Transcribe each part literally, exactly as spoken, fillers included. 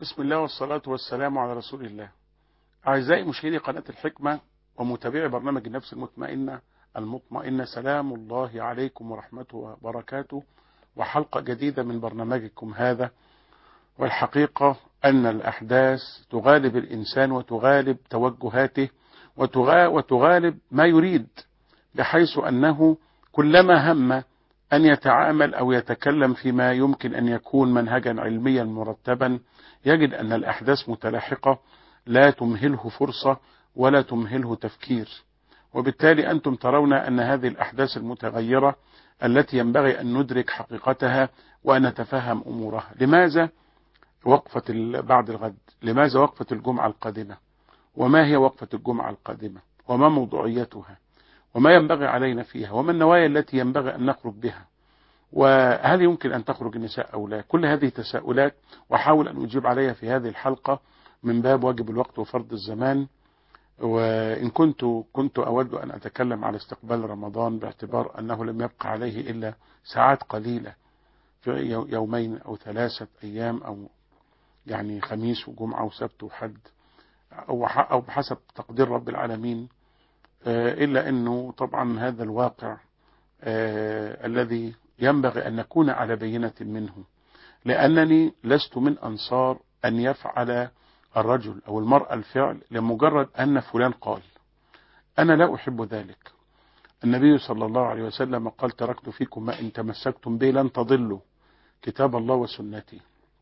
بسم الله والصلاة والسلام على رسول الله. أعزائي مشاهدي قناة الحكمة ومتابعي برنامج النفس المطمئنة المطمئنة، سلام الله عليكم ورحمته وبركاته، وحلقة جديدة من برنامجكم هذا. والحقيقة أن الأحداث تغالب الإنسان وتغالب توجهاته وتغالب ما يريد، بحيث أنه كلما هم أن يتعامل أو يتكلم فيما يمكن أن يكون منهجا علميا مرتبا، يجد أن الأحداث متلاحقة لا تمهله فرصة ولا تمهله تفكير. وبالتالي أنتم ترون أن هذه الأحداث المتغيرة التي ينبغي أن ندرك حقيقتها وأن نتفهم أمورها. لماذا وقفة بعد الغد؟ لماذا وقفة الجمعة القادمة؟ وما هي وقفة الجمعة القادمة؟ وما موضوعيتها؟ وما ينبغي علينا فيها؟ وما النوايا التي ينبغي أن نخرج بها؟ وهل يمكن أن تخرج النساء أو لا؟ كل هذه تساؤلات وأحاول أن أجيب عليها في هذه الحلقة من باب واجب الوقت وفرض الزمان. وإن كنت كنت أود أن أتكلم على استقبال رمضان، باعتبار أنه لم يبقى عليه إلا ساعات قليلة، في يومين أو ثلاثة أيام، أو يعني خميس وجمعة وسبت وحد، أو بحسب تقدير رب العالمين. إلا أنه طبعا هذا الواقع الذي ينبغي أن نكون على بينة منه، لأنني لست من أنصار أن يفعل الرجل أو المرأة الفعل لمجرد أن فلان قال. أنا لا أحب ذلك. النبي صلى الله عليه وسلم قال: تركت فيكم ما إن تمسكتم به لن تضلوا، كتاب الله وسنتي.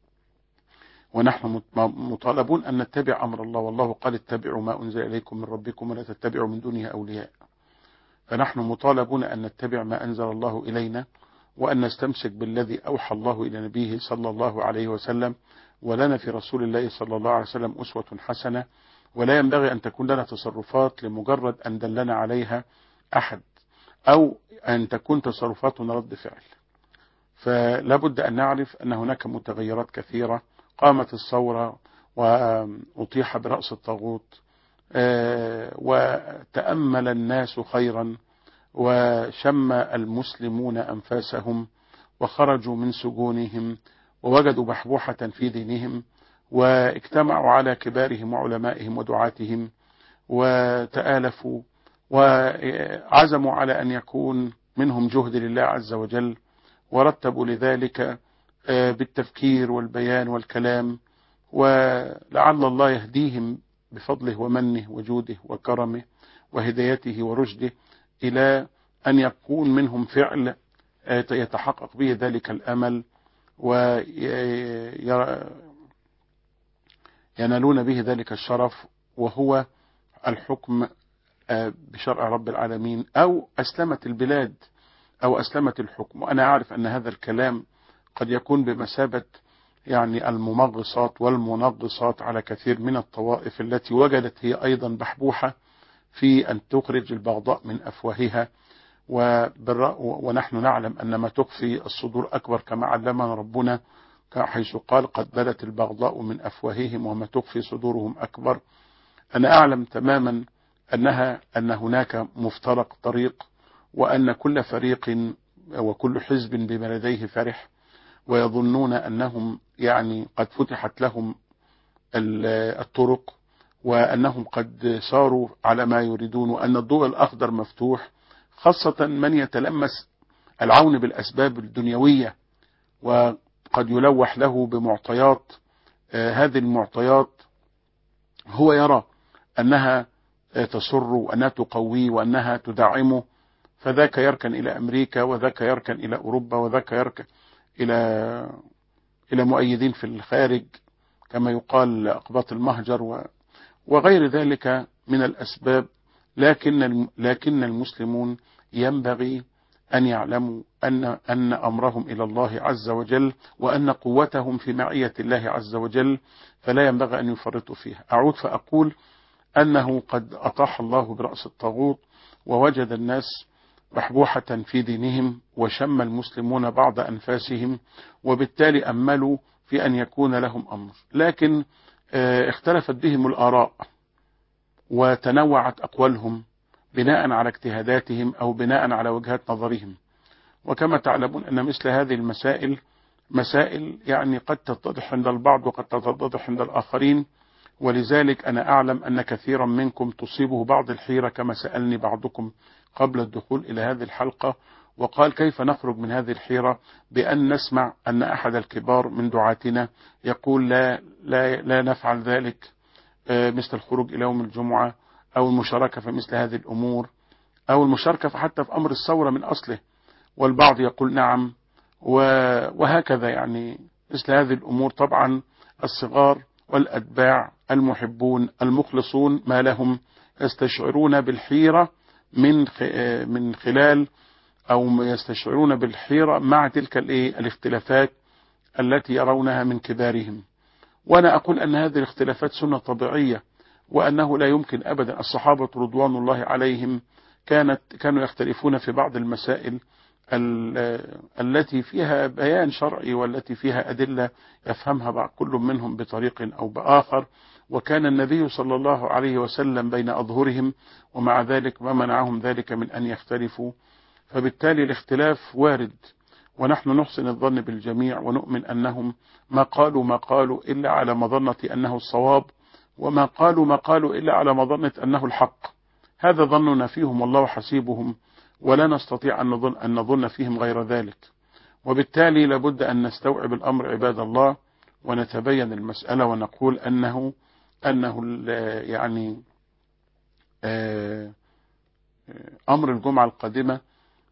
ونحن مطالبون أن نتبع أمر الله، والله قال: اتبعوا ما أنزل إليكم من ربكم ولا تتبعوا من دونه أولياء. فنحن مطالبون أن نتبع ما أنزل الله إلينا، وأن نستمسك بالذي أوحى الله إلى نبيه صلى الله عليه وسلم. ولنا في رسول الله صلى الله عليه وسلم أسوة حسنة، ولا ينبغي أن تكون لنا تصرفات لمجرد أن دلنا عليها أحد، أو أن تكون تصرفاتنا رد فعل. فلا بد أن نعرف أن هناك متغيرات كثيرة. قامت الثورة وأطيح برأس الطاغوت، وتأمل الناس خيرا، وشم المسلمون أنفاسهم، وخرجوا من سجونهم، ووجدوا بحبوحة في دينهم، واجتمعوا على كبارهم وعلمائهم ودعاتهم، وتآلفوا وعزموا على أن يكون منهم جهد لله عز وجل، ورتبوا لذلك بالتفكير والبيان والكلام، ولعل الله يهديهم بفضله ومنه وجوده وكرمه وهدايته ورشده إلى أن يكون منهم فعل يتحقق به ذلك الأمل، وينالون به ذلك الشرف، وهو الحكم بشرع رب العالمين، أو أسلمت البلاد أو أسلمت الحكم. وأنا أعرف أن هذا الكلام قد يكون بمثابة يعني الممغصات والمنغصات على كثير من الطوائف التي وجدت هي أيضا بحبوحة في أن تخرج البغضاء من أفواهها، ونحن نعلم أن ما تخفي الصدور أكبر، كما علمنا ربنا حيث قال: قد بدت البغضاء من أفواههم وما تخفي صدورهم أكبر. أنا أعلم تماما أنها أن هناك مفترق طريق، وأن كل فريق وكل حزب بما لديه فرح، ويظنون أنهم يعني قد فتحت لهم الطرق، وأنهم قد صاروا على ما يريدون، وأن الضوء الأخضر مفتوح، خاصة من يتلمس العون بالأسباب الدنيوية، وقد يلوح له بمعطيات. هذه المعطيات هو يرى أنها تسر وأنها تقويه وأنها تدعمه، فذاك يركن إلى أمريكا، وذاك يركن إلى أوروبا، وذاك يركن إلى إلى مؤيدين في الخارج، كما يقال أقباط المهجر وغير ذلك من الأسباب. لكن لكن المسلمون ينبغي أن يعلموا أن أن أمرهم إلى الله عز وجل، وأن قوتهم في معية الله عز وجل، فلا ينبغي أن يفرطوا فيها. أعود فأقول أنه قد أطاح الله برأس الطاغوت، ووجد الناس بحبوحة في دينهم، وشم المسلمون بعض أنفاسهم، وبالتالي أملوا في أن يكون لهم أمر. لكن اختلفت بهم الآراء، وتنوعت أقوالهم بناء على اجتهاداتهم أو بناء على وجهات نظرهم. وكما تعلمون أن مثل هذه المسائل مسائل يعني قد تتضح عند البعض وقد تتضح عند الآخرين، ولذلك أنا أعلم أن كثيرا منكم تصيبه بعض الحيرة، كما سألني بعضكم قبل الدخول إلى هذه الحلقة وقال كيف نخرج من هذه الحيرة، بأن نسمع أن أحد الكبار من دعاتنا يقول لا, لا, لا نفعل ذلك، مثل الخروج إلى يوم الجمعة أو المشاركة في مثل هذه الأمور أو المشاركة حتى في أمر الثورة من أصله، والبعض يقول نعم، وهكذا يعني مثل هذه الأمور. طبعا الصغار والأتباع المحبون المخلصون ما لهم يستشعرون بالحيرة من من خلال أو يستشعرون بالحيرة مع تلك الاختلافات التي يرونها من كبارهم. وأنا أقول أن هذه الاختلافات سنة طبيعية، وأنه لا يمكن أبدا. الصحابة رضوان الله عليهم كانت كانوا يختلفون في بعض المسائل التي فيها بيان شرعي والتي فيها أدلة يفهمها كل منهم بطريق أو بآخر، وكان النبي صلى الله عليه وسلم بين أظهرهم، ومع ذلك ما منعهم ذلك من أن يختلفوا. فبالتالي الاختلاف وارد، ونحن نحسن الظن بالجميع ونؤمن أنهم ما قالوا ما قالوا إلا على مظنة أنه الصواب، وما قالوا ما قالوا إلا على مظنة أنه الحق. هذا ظننا فيهم والله حسيبهم، ولا نستطيع أن نظن, أن نظن فيهم غير ذلك. وبالتالي لابد أن نستوعب الأمر عباد الله، ونتبين المسألة ونقول أنه أنه يعني أمر الجمعة القادمة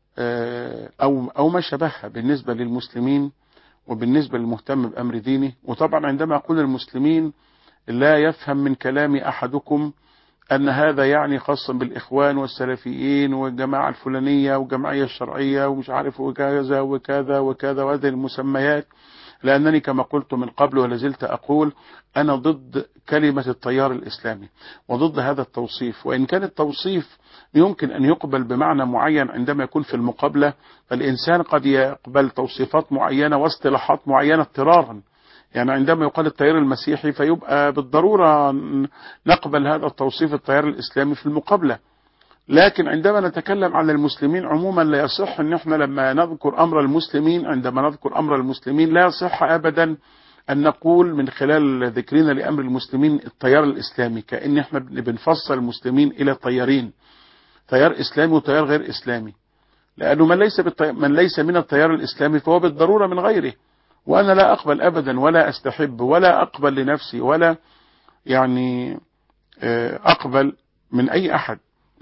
أو أو ما شبهها بالنسبة للمسلمين وبالنسبة للمهتم بأمر دينه. وطبعا عندما أقول المسلمين لا يفهم من كلام أحدكم أن هذا يعني خاصا بالإخوان والسلفيين والجماعة الفلانية والجمعية الشرعية ومش عارف وكذا وكذا وكذا وهذه المسميات، لأنني كما قلت من قبل ولازلت أقول أنا ضد كلمة التيار الإسلامي وضد هذا التوصيف. وإن كان التوصيف يمكن أن يقبل بمعنى معين عندما يكون في المقابلة، فالإنسان قد يقبل توصيفات معينة واصطلاحات معينة اضطرارا. يعني عندما يقال التيار المسيحي فيبقى بالضرورة نقبل هذا التوصيف التيار الإسلامي في المقابلة، لكن عندما نتكلم عن المسلمين عموما لا يصح ان احنا لما نذكر امر المسلمين عندما نذكر امر المسلمين لا يصح ابدا ان نقول من خلال ذكرنا لامر المسلمين التيار الاسلامي، كأن احنا بنفصل المسلمين الى طيارين، تيار اسلامي وتيار غير اسلامي، لانه من ليس من ليس من التيار الاسلامي فهو بالضرورة من غيره. وانا لا اقبل ابدا ولا استحب ولا اقبل لنفسي ولا يعني اقبل من اي احد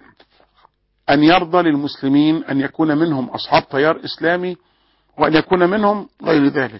أن يرضى للمسلمين أن يكون منهم أصحاب تيار إسلامي وأن يكون منهم غير ذلك.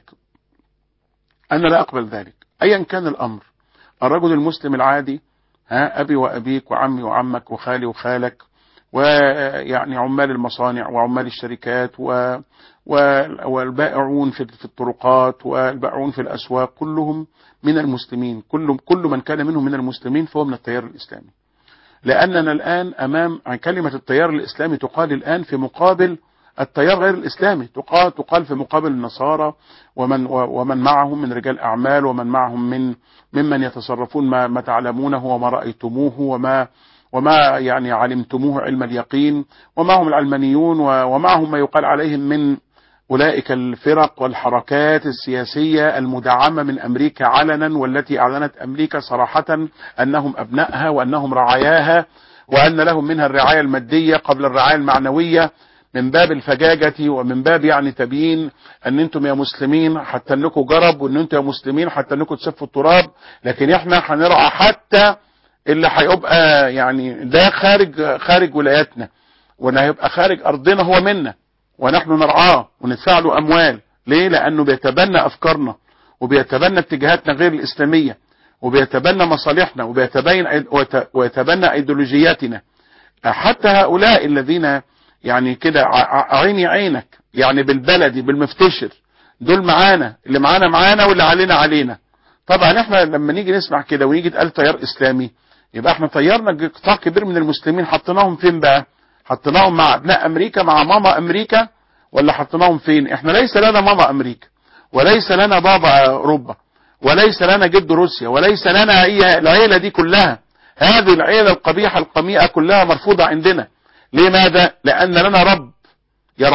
أنا لا أقبل ذلك أيا كان الأمر. الرجل المسلم العادي، ها أبي وأبيك وعمي وعمك وخالي وخالك، ويعني عمال المصانع وعمال الشركات و والبائعون في الطرقات والبائعون في الأسواق كلهم من المسلمين، كل كل من كان منهم من المسلمين فهو من التيار الإسلامي. لأننا الآن أمام كلمة التيار الإسلامي تقال الآن في مقابل التيار غير الإسلامي، تقال تقال في مقابل النصارى ومن ومن معهم من رجال أعمال ومن معهم من ممن يتصرفون ما, ما تعلمونه وما رأيتموه وما وما يعني علمتموه علم اليقين، ومعهم العلمانيون ومعهم ما يقال عليهم من أولئك الفرق والحركات السياسية المدعمة من أمريكا علنا، والتي أعلنت أمريكا صراحة أنهم أبنائها وأنهم رعاياها وأن لهم منها الرعاية المادية قبل الرعاية المعنوية، من باب الفجاجة ومن باب يعني تبيين أن أنتم يا مسلمين حتى أنكم جرب، وأن أنتم يا مسلمين حتى أنكم تسفوا التراب، لكن إحنا هنرعى حتى اللي هيبقى يعني ده خارج خارج ولاياتنا، وأنه هيبقى خارج أرضنا هو منا ونحن نرعاه وندفع له أموال. ليه؟ لأنه بيتبنى أفكارنا وبيتبنى اتجاهاتنا غير الإسلامية وبيتبنى مصالحنا وبيتبين ويتبنى أيديولوجياتنا. حتى هؤلاء الذين يعني كده عيني عينك يعني بالبلدي بالمفتشر دول معانا، اللي معانا معانا واللي علينا علينا. طبعا احنا لما نيجي نسمع كده ونيجي تقال تيار إسلامي يبقى احنا طيرنا قطاع كبير من المسلمين، حطيناهم فين بقى؟ حطيناهم مع ابناء امريكا مع ماما امريكا، ولا حطيناهم فين؟ احنا ليس لنا ماما امريكا وليس لنا بابا اوروبا وليس لنا جد روسيا وليس لنا اي العيلة دي كلها. هذه العيلة القبيحة القميئة كلها مرفوضة عندنا. لماذا؟ لان لنا رب يرعانا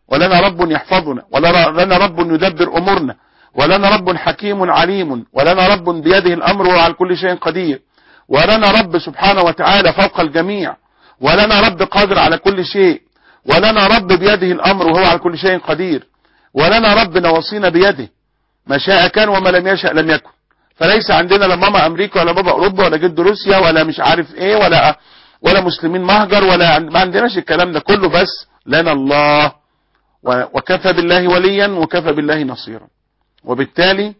ولنا رب يحفظنا، ولنا رب يدبر أمورنا، ولنا رب حكيم عليم، ولنا رب بيده الأمر وهو على كل شيء قدير، ولنا رب سبحانه وتعالى فوق الجميع، ولنا رب قادر على كل شيء، ولنا رب بيده الأمر وهو على كل شيء قدير، ولنا رب نواصينا بيده، ما شاء كان وما لم يشأ لم يكن. فليس عندنا لا ماما أمريكا ولا بابا أوروبا ولا جد روسيا ولا مش عارف إيه ولا ولا مسلمين مهجر، ولا ما عندناش الكلام ده كله، بس لنا الله، وكفى بالله وليا وكفى بالله نصيرا. وبالتالي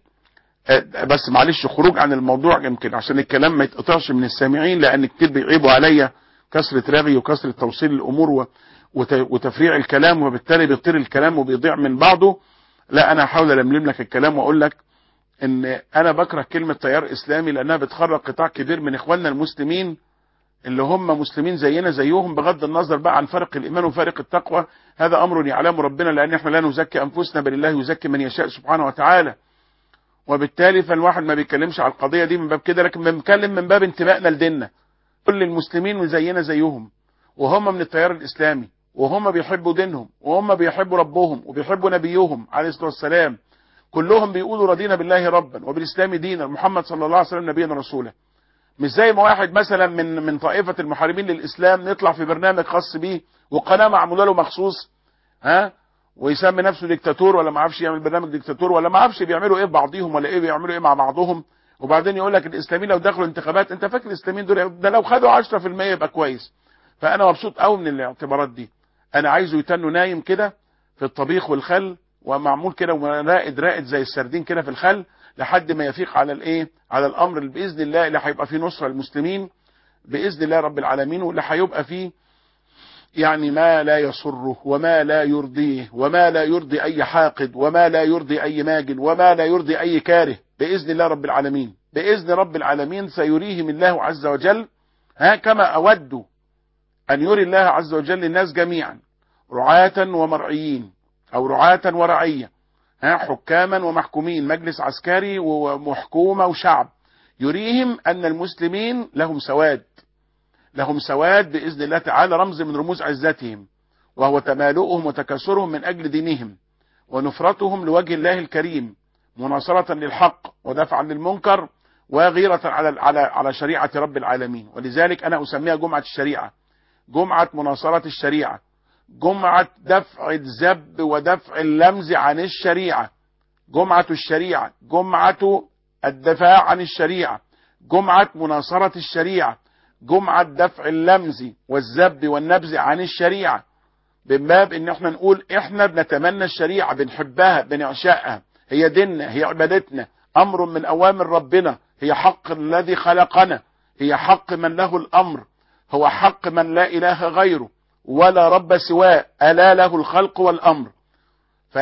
بس معلش خروج عن الموضوع يمكن عشان الكلام ما يتقطعش من السامعين، لأن كتير بيعيبوا عليا كثرة رغي وكثرة توصيل الأمور وتفريع الكلام، وبالتالي بيطير الكلام وبيضيع من بعضه. لا، أنا هحاول ألملم لك الكلام وأقول لك إن أنا بكره كلمة تيار إسلامي، لأنها بتخرج قطاع كبير من إخواننا المسلمين اللي هم مسلمين زينا زيهم، بغض النظر بقى عن فرق الإيمان وفارق التقوى. هذا أمر يعلم ربنا، لأن احنا لا نزكي أنفسنا بل الله يزكي من يشاء سبحانه وتعالى. وبالتالي فالواحد ما بيتكلمش على القضية دي من باب كده، لكن بنتكلم من باب انتمائنا لديننا. كل المسلمين زينا زيهم، وهم من التيار الإسلامي، وهم بيحبوا دينهم، وهم بيحبوا ربهم وبيحبوا نبيهم عليه الصلاة والسلام. كلهم بيقولوا رضينا بالله ربا وبالإسلام دينا، محمد صلى الله عليه وسلم نبينا رسولا. مش زي ما واحد مثلا من من طائفة المحاربين للإسلام نطلع في برنامج خاص بيه وقناة معمولة له مخصوص، ها، ويسمي نفسه ديكتاتور، ولا ما عرفش يعمل برنامج ديكتاتور، ولا ما عرفش بيعملوا ايه بعضيهم، ولا ايه بيعملوا ايه مع بعضهم. وبعدين يقول لك الاسلاميين لو دخلوا انتخابات، انت فاكر الاسلاميين دول ده لو خدوا عشرة في المية يبقى كويس. فانا مبسوط قوي من الاعتبارات دي. انا عايزه يتنوا نايم كده في الطبيخ والخل، ومعمول كده ورائد رائد زي السردين كده في الخل، لحد ما يفيق على الايه، على الامر اللي باذن الله اللي هيبقى فيه نصره للمسلمين باذن الله رب العالمين، واللي هيبقى فيه يعني ما لا يسره وما لا يرضيه وما لا يرضي اي حاقد وما لا يرضي اي ماجن وما لا يرضي اي كاره باذن الله رب العالمين. باذن رب العالمين سيريهم الله عز وجل، ها، كما اود ان يري الله عز وجل الناس جميعا رعاة ومرعيين، او رعاة ورعية، ها، حكاما ومحكومين، مجلس عسكري وحكومة وشعب، يريهم ان المسلمين لهم سواد، لهم سواد بإذن الله تعالى، رمز من رموز عزتهم، وهو تمالؤهم وتكاثرهم من أجل دينهم، ونفرتهم لوجه الله الكريم، مناصرة للحق ودفعا للمنكر، وغيرة على على على شريعة رب العالمين. ولذلك أنا أسميها جمعة الشريعة، جمعة مناصرة الشريعة، جمعة دفع الذب ودفع اللمز عن الشريعة، جمعة الشريعة، جمعة الدفاع عن الشريعة، جمعة مناصرة الشريعة، جمعة دفع اللمز والذب والنبذ عن الشريعة، بباب ان احنا نقول احنا بنتمنى الشريعة، بنحبها، بنعشقها، هي ديننا، هي عبادتنا، امر من اوامر ربنا، هي حق الذي خلقنا، هي حق من له الامر، هو حق من لا اله غيره ولا رب سواه، الا له الخلق والامر. ف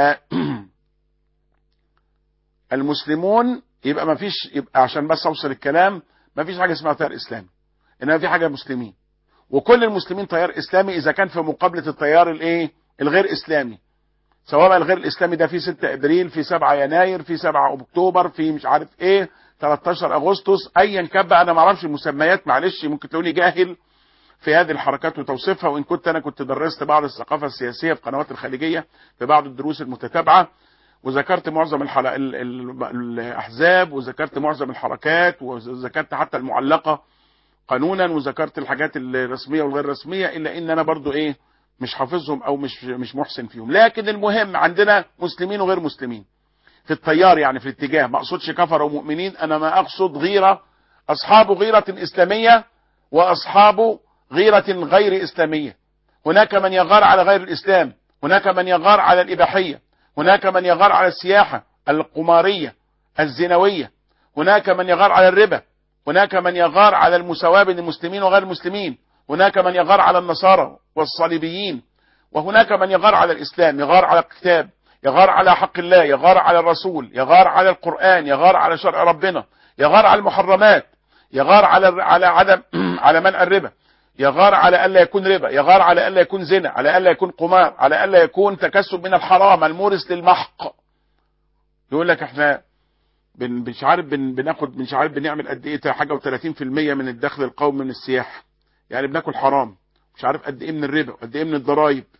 المسلمون يبقى ما فيش، يبقى عشان بس اوصل الكلام، ما فيش حاجة اسمها تيار اسلامي، انما في حاجة مسلمين، وكل المسلمين تيار اسلامي اذا كان في مقابلة التيار الايه الغير اسلامي، سواء الغير الاسلامي ده في ستة ابريل، في سبعة يناير، في سبعة اكتوبر، في مش عارف ايه ثلاثة عشر اغسطس، ايا كان بقى، انا ما اعرفش المسميات، معلش ممكن تلاقوني جاهل في هذه الحركات وتوصيفها، وان كنت انا كنت درست بعض الثقافة السياسية في قنوات الخليجية في بعض الدروس المتتابعة، وذكرت معظم الحلق ال... ال... الاحزاب، وذكرت معظم الحركات، وذكرت حتى المعلقة قانونا، وذكرت الحاجات الرسمية والغير رسمية، الا ان انا برضو ايه مش حافظهم او مش مش محسن فيهم. لكن المهم عندنا مسلمين وغير مسلمين في التيار، يعني في الاتجاه، ما اقصدش كفر ومؤمنين، انا ما اقصد غيرة، اصحاب غيرة اسلامية واصحاب غيرة غير اسلامية. هناك من يغار على غير الاسلام، هناك من يغار على الاباحية، هناك من يغار على السياحة القمارية الزنوية، هناك من يغار على الربا، هناك من يغار على المساواة بين المسلمين وغير المسلمين، هناك من يغار على النصارى والصليبيين، وهناك من يغار على الإسلام، يغار على الكتاب، يغار على حق الله، يغار على الرسول، يغار على القرآن، يغار على شرع ربنا، يغار على المحرمات، يغار على على عدم على منع الربا، يغار على ألا يكون ربا، يغار على ألا يكون زنا، على ألا يكون قمار، على ألا يكون تكسب من الحرام المورث للمحق. يقول لك احنا بن مش عارف بن بناخد مش عارف بنعمل قد ايه، حاجه و30% من الدخل القومي من السياحه، يعني بناكل حرام، مش عارف قد ايه من الربا وقد ايه من الضرايب،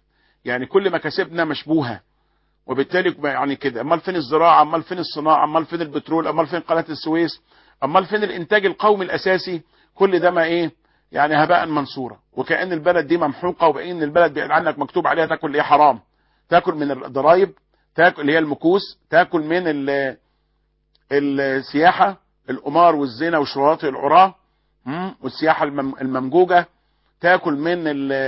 يعني كل مكاسبنا مشبوهة، وبالتالي يعني كده امال فين الزراعة، امال فين الصناعة، امال فين البترول، امال فين قناة السويس، امال فين الانتاج القومي الاساسي؟ كل ده ما ايه يعني هباء منصورة، وكأن البلد دي ممحوقة، وبأن البلد بعيد عنك مكتوب عليها تاكل ايه حرام، تاكل من الضرائب، تاكل اللي هي المكوس، تاكل من السياحة، القمار والزنا وشواطئ العراة والسياحة الممجوجة، تاكل من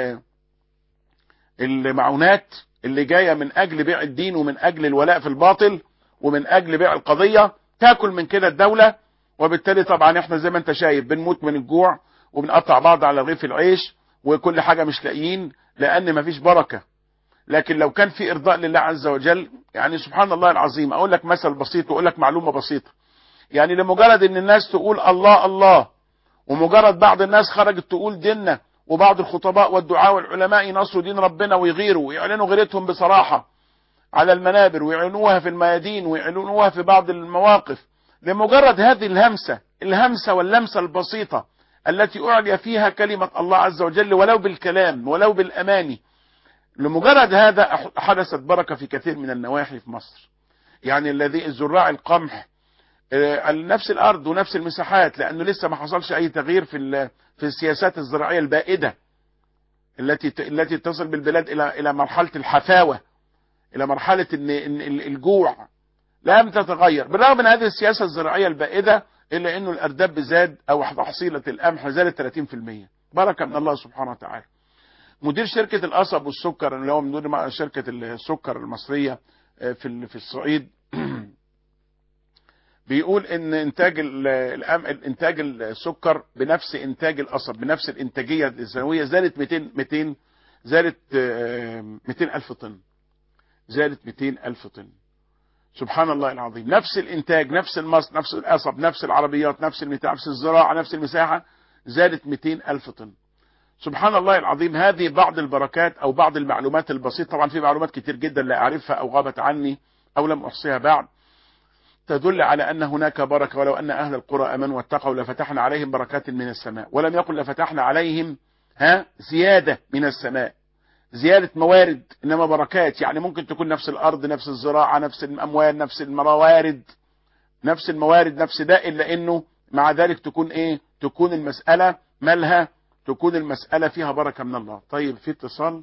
المعونات اللي جاية من اجل بيع الدين ومن اجل الولاء في الباطل ومن اجل بيع القضية، تاكل من كده الدولة. وبالتالي طبعا احنا زي ما انت شايف بنموت من الجوع وبنقطع بعض على رغيف العيش وكل حاجة مش لاقيين، لان مفيش بركة. لكن لو كان في ارضاء لله عز وجل، يعني سبحان الله العظيم، اقول لك مثل بسيط واقول لك معلومة بسيطة. يعني لمجرد ان الناس تقول الله الله، ومجرد بعض الناس خرجت تقول ديننا، وبعض الخطباء والدعاء والعلماء ينصروا دين ربنا ويغيروا ويعلنوا غيرتهم بصراحة على المنابر ويعلنوها في الميادين ويعلنوها في بعض المواقف، لمجرد هذه الهمسة الهمسة واللمسة البسيطة التي أعلي فيها كلمة الله عز وجل ولو بالكلام ولو بالأماني، لمجرد هذا حدثت بركة في كثير من النواحي في مصر. يعني الذي الزراع القمح نفس الارض ونفس المساحات، لانه لسه ما حصلش اي تغيير في في السياسات الزراعيه البائده التي التي تصل بالبلاد الى الى مرحله الحفاوه، الى مرحله ان الجوع، لم تتغير بالرغم من هذه السياسه الزراعيه البائده، الا انه الارداب زاد او تحصيله القمح زادت ثلاثين بالمئة، بركه من الله سبحانه وتعالى. مدير شركه القصب والسكر اللي هو مدير شركه السكر المصريه في في الصعيد بيقول ان انتاج انتاج السكر بنفس انتاج القصب بنفس الانتاجيه السنويه زادت مئتين مئتين زادت مئتين الف طن، زادت مئتين الف طن. سبحان الله العظيم، نفس الانتاج نفس المصر نفس القصب نفس العربيات نفس المتاع نفس الزراعه نفس المساحه زادت مئتين الف طن. سبحان الله العظيم. هذه بعض البركات او بعض المعلومات البسيطه، طبعا في معلومات كتير جدا لا اعرفها او غابت عني او لم احصيها بعد، تدل على أن هناك بركة. ولو أن أهل القرى أمنوا واتقوا لفتحنا عليهم بركات من السماء، ولم يقل لفتحنا عليهم ها زيادة من السماء، زيادة موارد، إنما بركات. يعني ممكن تكون نفس الأرض نفس الزراعة نفس الأموال نفس الموارد نفس الموارد نفس ده، إلا إنه مع ذلك تكون إيه، تكون المسألة مالها، تكون المسألة فيها بركة من الله. طيب في اتصال.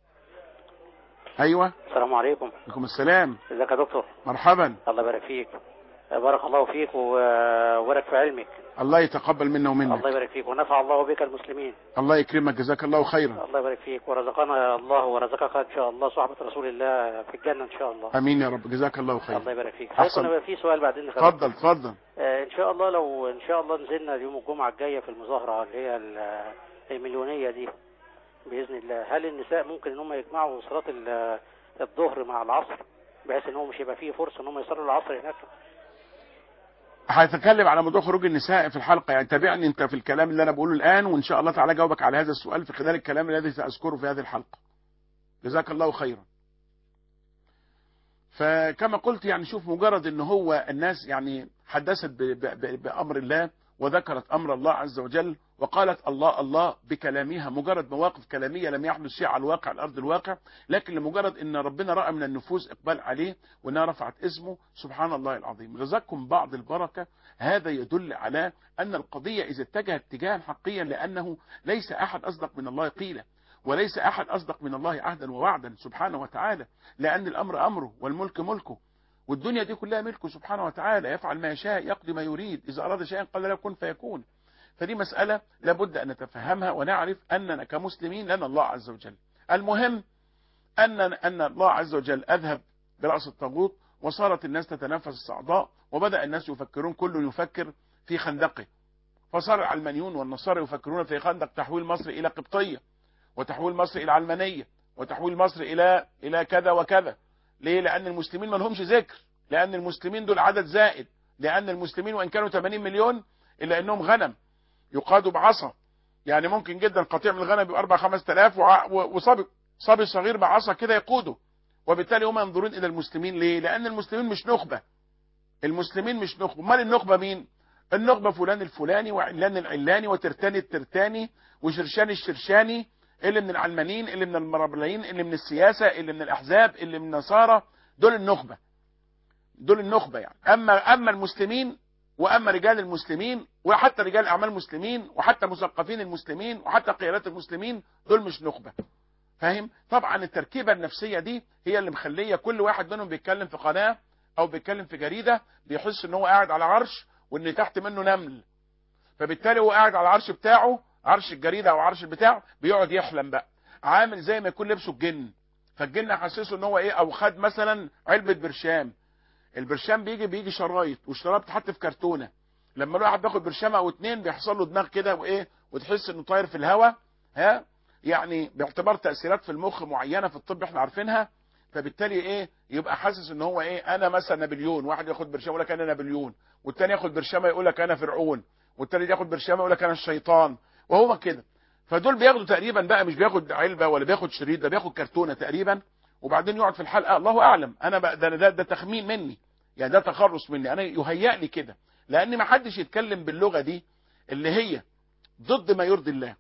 أيوة السلام عليكم. عليكم السلام. ازيك يا دكتور؟ مرحبا. الله يبارك فيك. بارك الله فيك وبارك في علمك. الله يتقبل منا ومنك. الله يبارك فيك ونفع الله بك المسلمين. الله يكرمك، جزاك الله خيرا. الله يبارك فيك ورزقنا الله ورزقك ان شاء الله صحبة رسول الله في الجنة ان شاء الله. امين يا رب، جزاك الله خيرا. الله يبارك فيك. احسن. هيكون في سؤال بعدين. اتفضل اتفضل. آه ان شاء الله، لو ان شاء الله نزلنا يوم الجمعة الجاية في المظاهرة اللي هي المليونية دي باذن الله، هل النساء ممكن ان هم يجمعوا صلاة الظهر مع العصر بحيث ان هو مش هيبقى فيه فرصة ان هم يصلوا العصر هناك؟ هتكلم على موضوع خروج النساء في الحلقة، يعني تابعني انت في الكلام اللي انا بقوله الان، وان شاء الله تعالى جاوبك على هذا السؤال في خلال الكلام الذي سأذكره في هذه الحلقة. جزاك الله خيرا. فكما قلت يعني شوف، مجرد ان هو الناس يعني حدثت بأمر الله وذكرت أمر الله عز وجل وقالت الله الله بكلامها، مجرد مواقف كلامية لم يحدث شيء على الواقع الأرض الواقع، لكن لمجرد أن ربنا رأى من النفوس إقبال عليه وأنها رفعت اسمه، سبحان الله العظيم. رزقكم بعض البركة، هذا يدل على أن القضية إذا اتجهت اتجاها حقيا، لأنه ليس أحد أصدق من الله قيلا، وليس أحد أصدق من الله عهدا ووعدا سبحانه وتعالى، لأن الأمر أمره والملك ملكه، والدنيا دي كلها ملكه سبحانه وتعالى، يفعل ما يشاء يقضي ما يريد، إذا أراد شيئا قال له كن فيكون. فدي مسألة لابد أن نتفهمها ونعرف أننا كمسلمين لنا الله عز وجل. المهم أن أن الله عز وجل أذهب برأس الطاغوت، وصارت الناس تتنافس الصعداء، وبدأ الناس يفكرون، كل يفكر في خندقه، فصار العلمانيون والنصارى يفكرون في خندق تحويل مصر إلى قبطية، وتحويل مصر إلى علمانية، وتحويل مصر إلى إلى كذا وكذا. ليه؟ لأن المسلمين ما لهمش ذكر، لأن المسلمين دول عدد زائد، لأن المسلمين وإن كانوا ثمانين مليون إلا أنهم غنم يقادوا بعصا، يعني ممكن جدا قطيع من الغنم يبقى أربعة خمس آلاف وصبي صبي صغير بعصا كده يقوده، وبالتالي هم ينظرون إلى المسلمين. ليه؟ لأن المسلمين مش نخبة، المسلمين مش نخبة. امال النخبة مين؟ النخبة فلان الفلاني وعلان العلاني وترتاني الترتاني وشرشاني الشرشاني، اللي من العلمانيين، اللي من المرابلين، اللي من السياسة، اللي من الأحزاب، اللي من النصارى، دول النخبة، دول النخبة يعني. أما أما المسلمين وأما رجال المسلمين وحتى رجال أعمال المسلمين وحتى مثقفين المسلمين وحتى قيادات المسلمين، دول مش نخبة. فاهم؟ طبعا التركيبة النفسية دي هي اللي مخلية كل واحد منهم بيتكلم في قناة أو بيتكلم في جريدة بيحس إن هو قاعد على عرش وإن تحت منه نمل، فبالتالي هو قاعد على العرش بتاعه، عرش الجريدة أو عرش البتاع، بيقعد يحلم بقى، عامل زي ما يكون لبسه الجن، فالجن حسسه إن هو إيه، أو خد مثلا علبة برشام، البرشام بيجي بيجي شرايط والشرايط بتتحط في كرتونه، لما الواحد بياخد برشامه او اتنين بيحصل له دماغ كده وايه، وتحس انه طاير في الهواء، ها يعني باعتبار تاثيرات في المخ معينه في الطب احنا عارفينها. فبالتالي ايه، يبقى حاسس ان هو ايه، انا مثلا نابليون، واحد ياخد برشامه يقول لك انا نابليون، والتاني ياخد برشامه يقول لك انا فرعون، والتالت ياخد برشامه يقول لك انا الشيطان، وهو كده. فدول بياخدوا تقريبا بقى، مش بياخد علبه ولا بياخد شريط، ده بياخد كرتونه تقريبا، وبعدين يقعد في الحلقه الله اعلم، انا بقى ده ده, ده تخمين مني يعني، ده تخرص مني انا، يهيأ لي كده، لان ما حدش يتكلم باللغه دي اللي هي ضد ما يرضي الله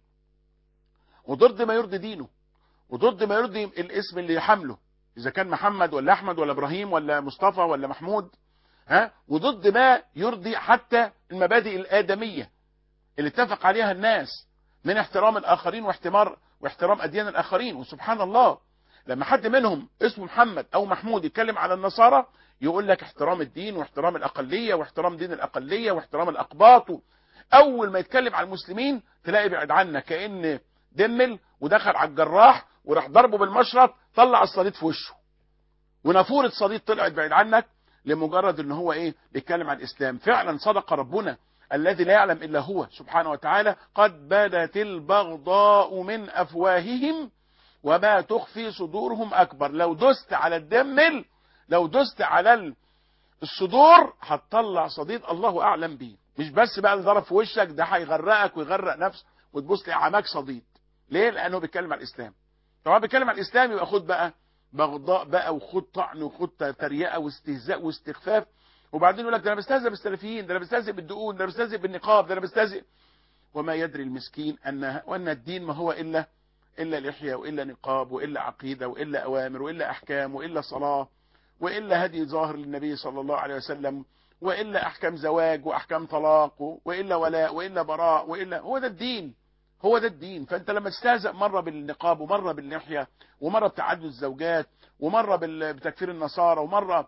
وضد ما يرضي دينه وضد ما يرضي الاسم اللي حمله، اذا كان محمد ولا احمد ولا ابراهيم ولا مصطفى ولا محمود، ها، وضد ما يرضي حتى المبادئ الادميه اللي اتفق عليها الناس من احترام الاخرين واحتمار واحترام اديان الاخرين. وسبحان الله لما حد منهم اسمه محمد او محمود يتكلم على النصارى يقول لك احترام الدين واحترام الاقليه واحترام دين الاقليه واحترام الاقباط، اول ما يتكلم على المسلمين تلاقي بعد عنا كأن دمل ودخل على الجراح وراح ضربه بالمشرط، طلع الصليط في وشه، ونافوره صليط طلعت بعيد عنك لمجرد ان هو ايه، بيتكلم عن الاسلام. فعلا صدق ربنا الذي لا يعلم الا هو سبحانه وتعالى، قد بدت البغضاء من افواههم وما تخفي صدورهم اكبر. لو دست على الدمل، لو دست على الصدور هتطلع صديد الله اعلم بيه، مش بس بقى اللي ضرب في وشك ده هيغرقك ويغرق نفسك وتبص لعماك صديد. ليه؟ لانه بيتكلم عن الاسلام. طبعا بيتكلم عن الاسلام يبقى خد بقى بغضاء بقى، وخد طعن، وخد تريقه واستهزاء واستخفاف، وبعدين يقول لك ده انا بستهزئ بالسلفيين، ده انا بستهزئ بالدقون، ده انا بستهزئ بالنقاب، ده انا بستهزئ، وما يدري المسكين ان وان الدين ما هو الا الا لحيه والا نقاب والا عقيده والا اوامر والا احكام والا صلاه والا هدي ظاهر للنبي صلى الله عليه وسلم والا احكام زواج واحكام طلاق والا ولاء والا براء والا، هو ده الدين، هو ده الدين. فانت لما تستهزأ مره بالنقاب ومره باللحيه ومره بتعدد الزوجات ومره بتكفير النصارى ومره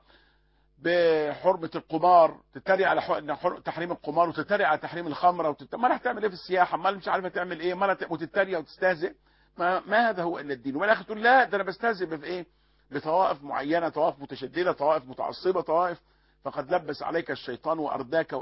بحرمه القمار، تتريق على تحريم القمار وتتريق على تحريم الخمره وتت... ما هتعمل ايه في السياحه، ما مش عارفه تعمل ايه، ما وتتريق وتستهزئ، ما, ما هذا هو الا الدين. والاخر تقول لا ده انا بستهزئ بايه، بطوائف معينه، طوائف متشدده، طوائف متعصبه، طوائف، فقد لبس عليك الشيطان وارداك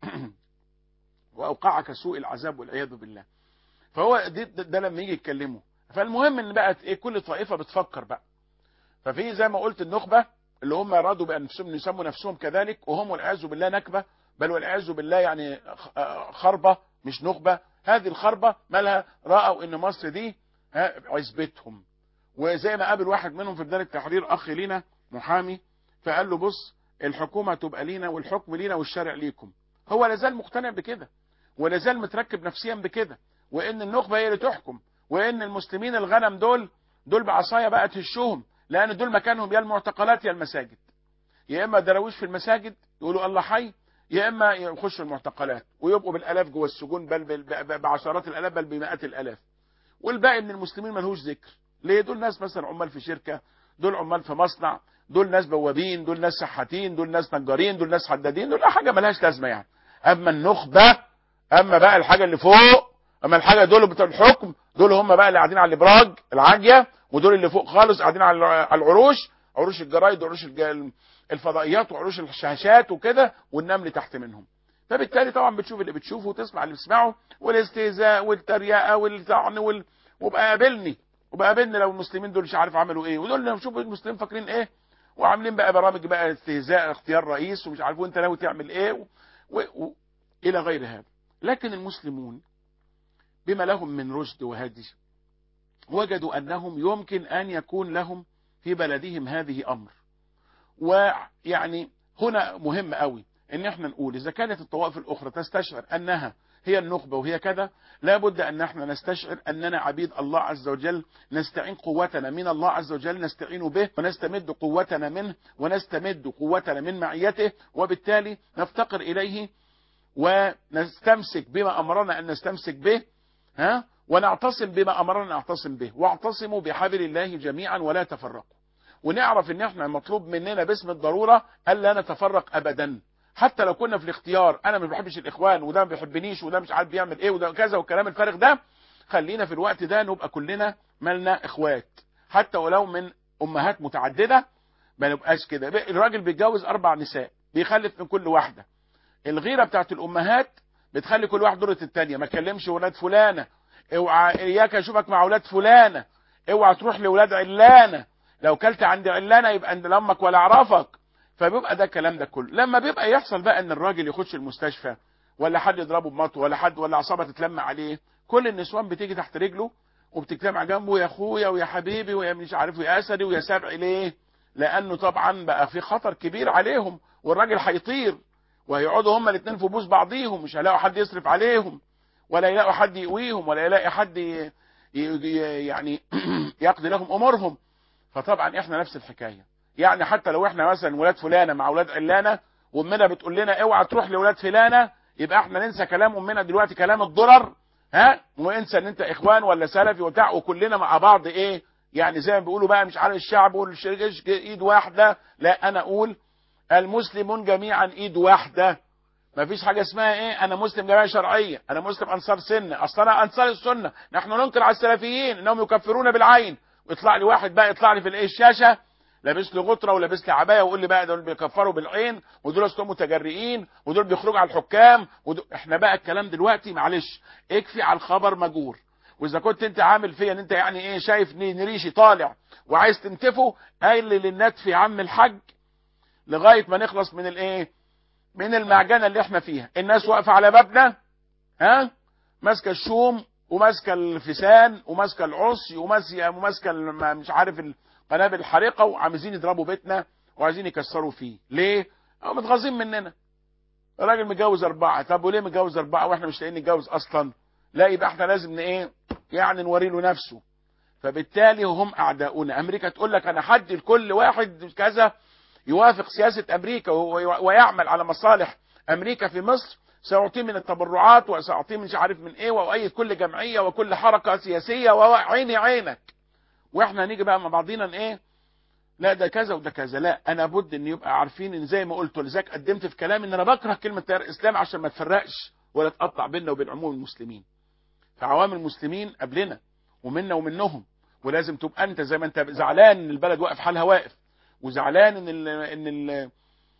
واوقعك سوء العذاب والعياذ بالله. فهو ده, ده, ده لما يجي يتكلموا. فالمهم ان بقت ايه، كل طائفه بتفكر بقى. ففي زي ما قلت النخبه اللي هم ارادوا بانفسهم يسموا نفسهم كذلك، وهم والعياذ بالله نكبه، بل والعياذ بالله يعني خربه مش نخبه. هذه الخربه مالها، راوا ان مصر دي عزبتهم. وزي ما قابل واحد منهم في بدايه التحرير اخ لينا محامي، فقال له بص الحكومه تبقى لينا والحكم لينا والشرع ليكم. هو لازال مقتنع بكده ولازال متركب نفسيا بكده، وان النخبه هي اللي تحكم، وان المسلمين الغنم دول دول بعصايه بقى تهشهم، لان دول مكانهم يا المعتقلات يا المساجد، يا اما دراويش في المساجد يقولوا الله حي، يا اما يخشوا المعتقلات ويبقوا بالالاف جوه السجون، بل بعشرات الالاف بل بمئات الالاف، والباقي من المسلمين ملهوش ذكر. ليه؟ دول ناس مثلا عمال في شركه، دول عمال في مصنع، دول ناس بوابين، دول ناس شحاتين، دول ناس نجارين، دول ناس حدادين، دول حاجه ملهاش لازمه يعني. اما النخبه، اما بقى الحاجه اللي فوق، اما الحاجه دول بتوع الحكم، دول هم بقى اللي قاعدين على الابراج العاجيه، ودول اللي فوق خالص قاعدين على العروش، عروش الجرايد وعروش الفضائيات وعروش الشاشات وكده، والنمل تحت منهم. فبالتالي طبعا بتشوف اللي بتشوفه وتسمع اللي بتسمعه، والاستهزاء والتريقه والطعن وال... وبقى قابلني وبقى قابلني لو المسلمين دول مش عارف عملوا ايه، ودول لما شوفوا المسلمين فاكرين ايه، وعاملين بقى برامج بقى استهزاء اختيار رئيس ومش عارف وانت ناوي تعمل ايه و... و... و... الى غير هذا. لكن المسلمون بما لهم من رشد وهدي وجدوا انهم يمكن ان يكون لهم في بلدهم هذه امر. ويعني هنا مهم قوي ان احنا نقول اذا كانت الطوائف الاخرى تستشعر انها هي النخبة وهي كذا. لابد أن احنا نستشعر أننا عبيد الله عز وجل، نستعين قوتنا من الله عز وجل، نستعين به ونستمد قوتنا منه ونستمد قوتنا من معيته، وبالتالي نفتقر إليه ونستمسك بما أمرنا أن نستمسك به، ها، ونعتصم بما أمرنا أن نعتصم به. واعتصموا بحبل الله جميعا ولا تفرقوا. ونعرف ان احنا مطلوب مننا باسم الضرورة ألا نتفرق أبدا، حتى لو كنا في الاختيار. انا ما بحبش الاخوان وده ما بيحبنيش وده مش عارف بيعمل ايه وده كذا والكلام الفارغ ده، خلينا في الوقت ده نبقى كلنا مالنا اخوات، حتى ولو من امهات متعددة ما نبقاش كده. الراجل بيتجوز اربع نساء بيخلف من كل واحدة، الغيرة بتاعت الامهات بتخلي كل واحد دورة التانية. ما تكلمش ولاد فلانة، اوعى اياك اشوفك مع ولاد فلانة، اوعى تروح لولاد علانة، لو كلت عند علانة يبقى عند امك ولا اعرفك. فبيبقى ده الكلام ده كله. لما بيبقى يحصل بقى ان الراجل يخش المستشفى ولا حد يضربه بمطوه ولا حد ولا عصابه تتلم عليه، كل النسوان بتيجي تحت رجله وبتجتمع جنبه، يا اخويا ويا حبيبي ويا مش عارف ويا اسدي ويا سبعي. ليه؟ لانه طبعا بقى في خطر كبير عليهم، والراجل هيطير وهيقعدوا هما الاثنين في بوس بعضيهم، مش هيلاقوا حد يصرف عليهم ولا يلاقوا حد يقويهم ولا يلاقي حد ي... ي... يعني يقضي لهم امورهم. فطبعا احنا نفس الحكايه. يعني حتى لو احنا مثلا ولاد فلانه مع ولاد علانه وامنا بتقول لنا اوعى تروح لولاد فلانه، يبقى احنا ننسى كلام امنا دلوقتي كلام الضرر، ها، وانسى ان انت اخوان ولا سلفي وبتاع، وكلنا مع بعض ايه يعني زي ما بيقولوا بقى مش عارف الشعب والشركه ايد واحده. لا، انا اقول المسلمون جميعا ايد واحده. ما فيش حاجه اسمها ايه انا مسلم جماعه شرعيه، انا مسلم انصار سنه، اصل انا انصار السنه. نحن ننكر على السلفيين انهم يكفرون بالعين. ويطلع لي واحد بقى يطلع لي في الايه الشاشه لابس لي غطره ولابس لي عبايه ويقول لي بقى دول بيكفروا بالعين ودول اصلهم متجرئين ودول بيخرجوا على الحكام ودول. احنا بقى الكلام دلوقتي معلش اكفي على الخبر مجور. واذا كنت انت عامل فيا ان انت يعني ايه شايف نريشي طالع وعايز تنتفه، قايل للنتف يا عم الحاج لغايه ما نخلص من الايه من المعجنه اللي احنا فيها. الناس واقفه على بابنا، ها، ماسكه الشوم وماسكه الفسان وماسكه العصي وماسكه مش عارف القنابل الحريقه وعايزين يضربوا بيتنا وعايزين يكسروا فيه. ليه؟ هم متغاظين مننا. الراجل متجوز اربعه، طب وليه متجوز اربعه واحنا مش لاقيين نتجوز اصلا؟ لا، يبقى احنا لازم ايه يعني نوري له نفسه. فبالتالي هم اعداؤنا. امريكا تقول لك انا حد لكل واحد كذا يوافق سياسه امريكا ويعمل على مصالح امريكا في مصر، سأعطيه من التبرعات وسأعطيه مش عارف من ايه، وأؤيد كل جمعية وكل حركة سياسية وعيني عينك. واحنا نيجي بقى مع بعضينا ايه لا ده كذا وده كذا. لا، انا بد ان يبقى عارفين ان زي ما قلت ولذلك قدمت في كلامي ان انا بكره كلمة تيار الاسلام عشان ما تفرقش ولا تقطع بيننا وبين عموم المسلمين. فعوام المسلمين قبلنا ومنا ومنهم، ولازم تبقى انت زي ما انت زعلان ان البلد واقف حالها واقف، وزعلان ان ال ان ال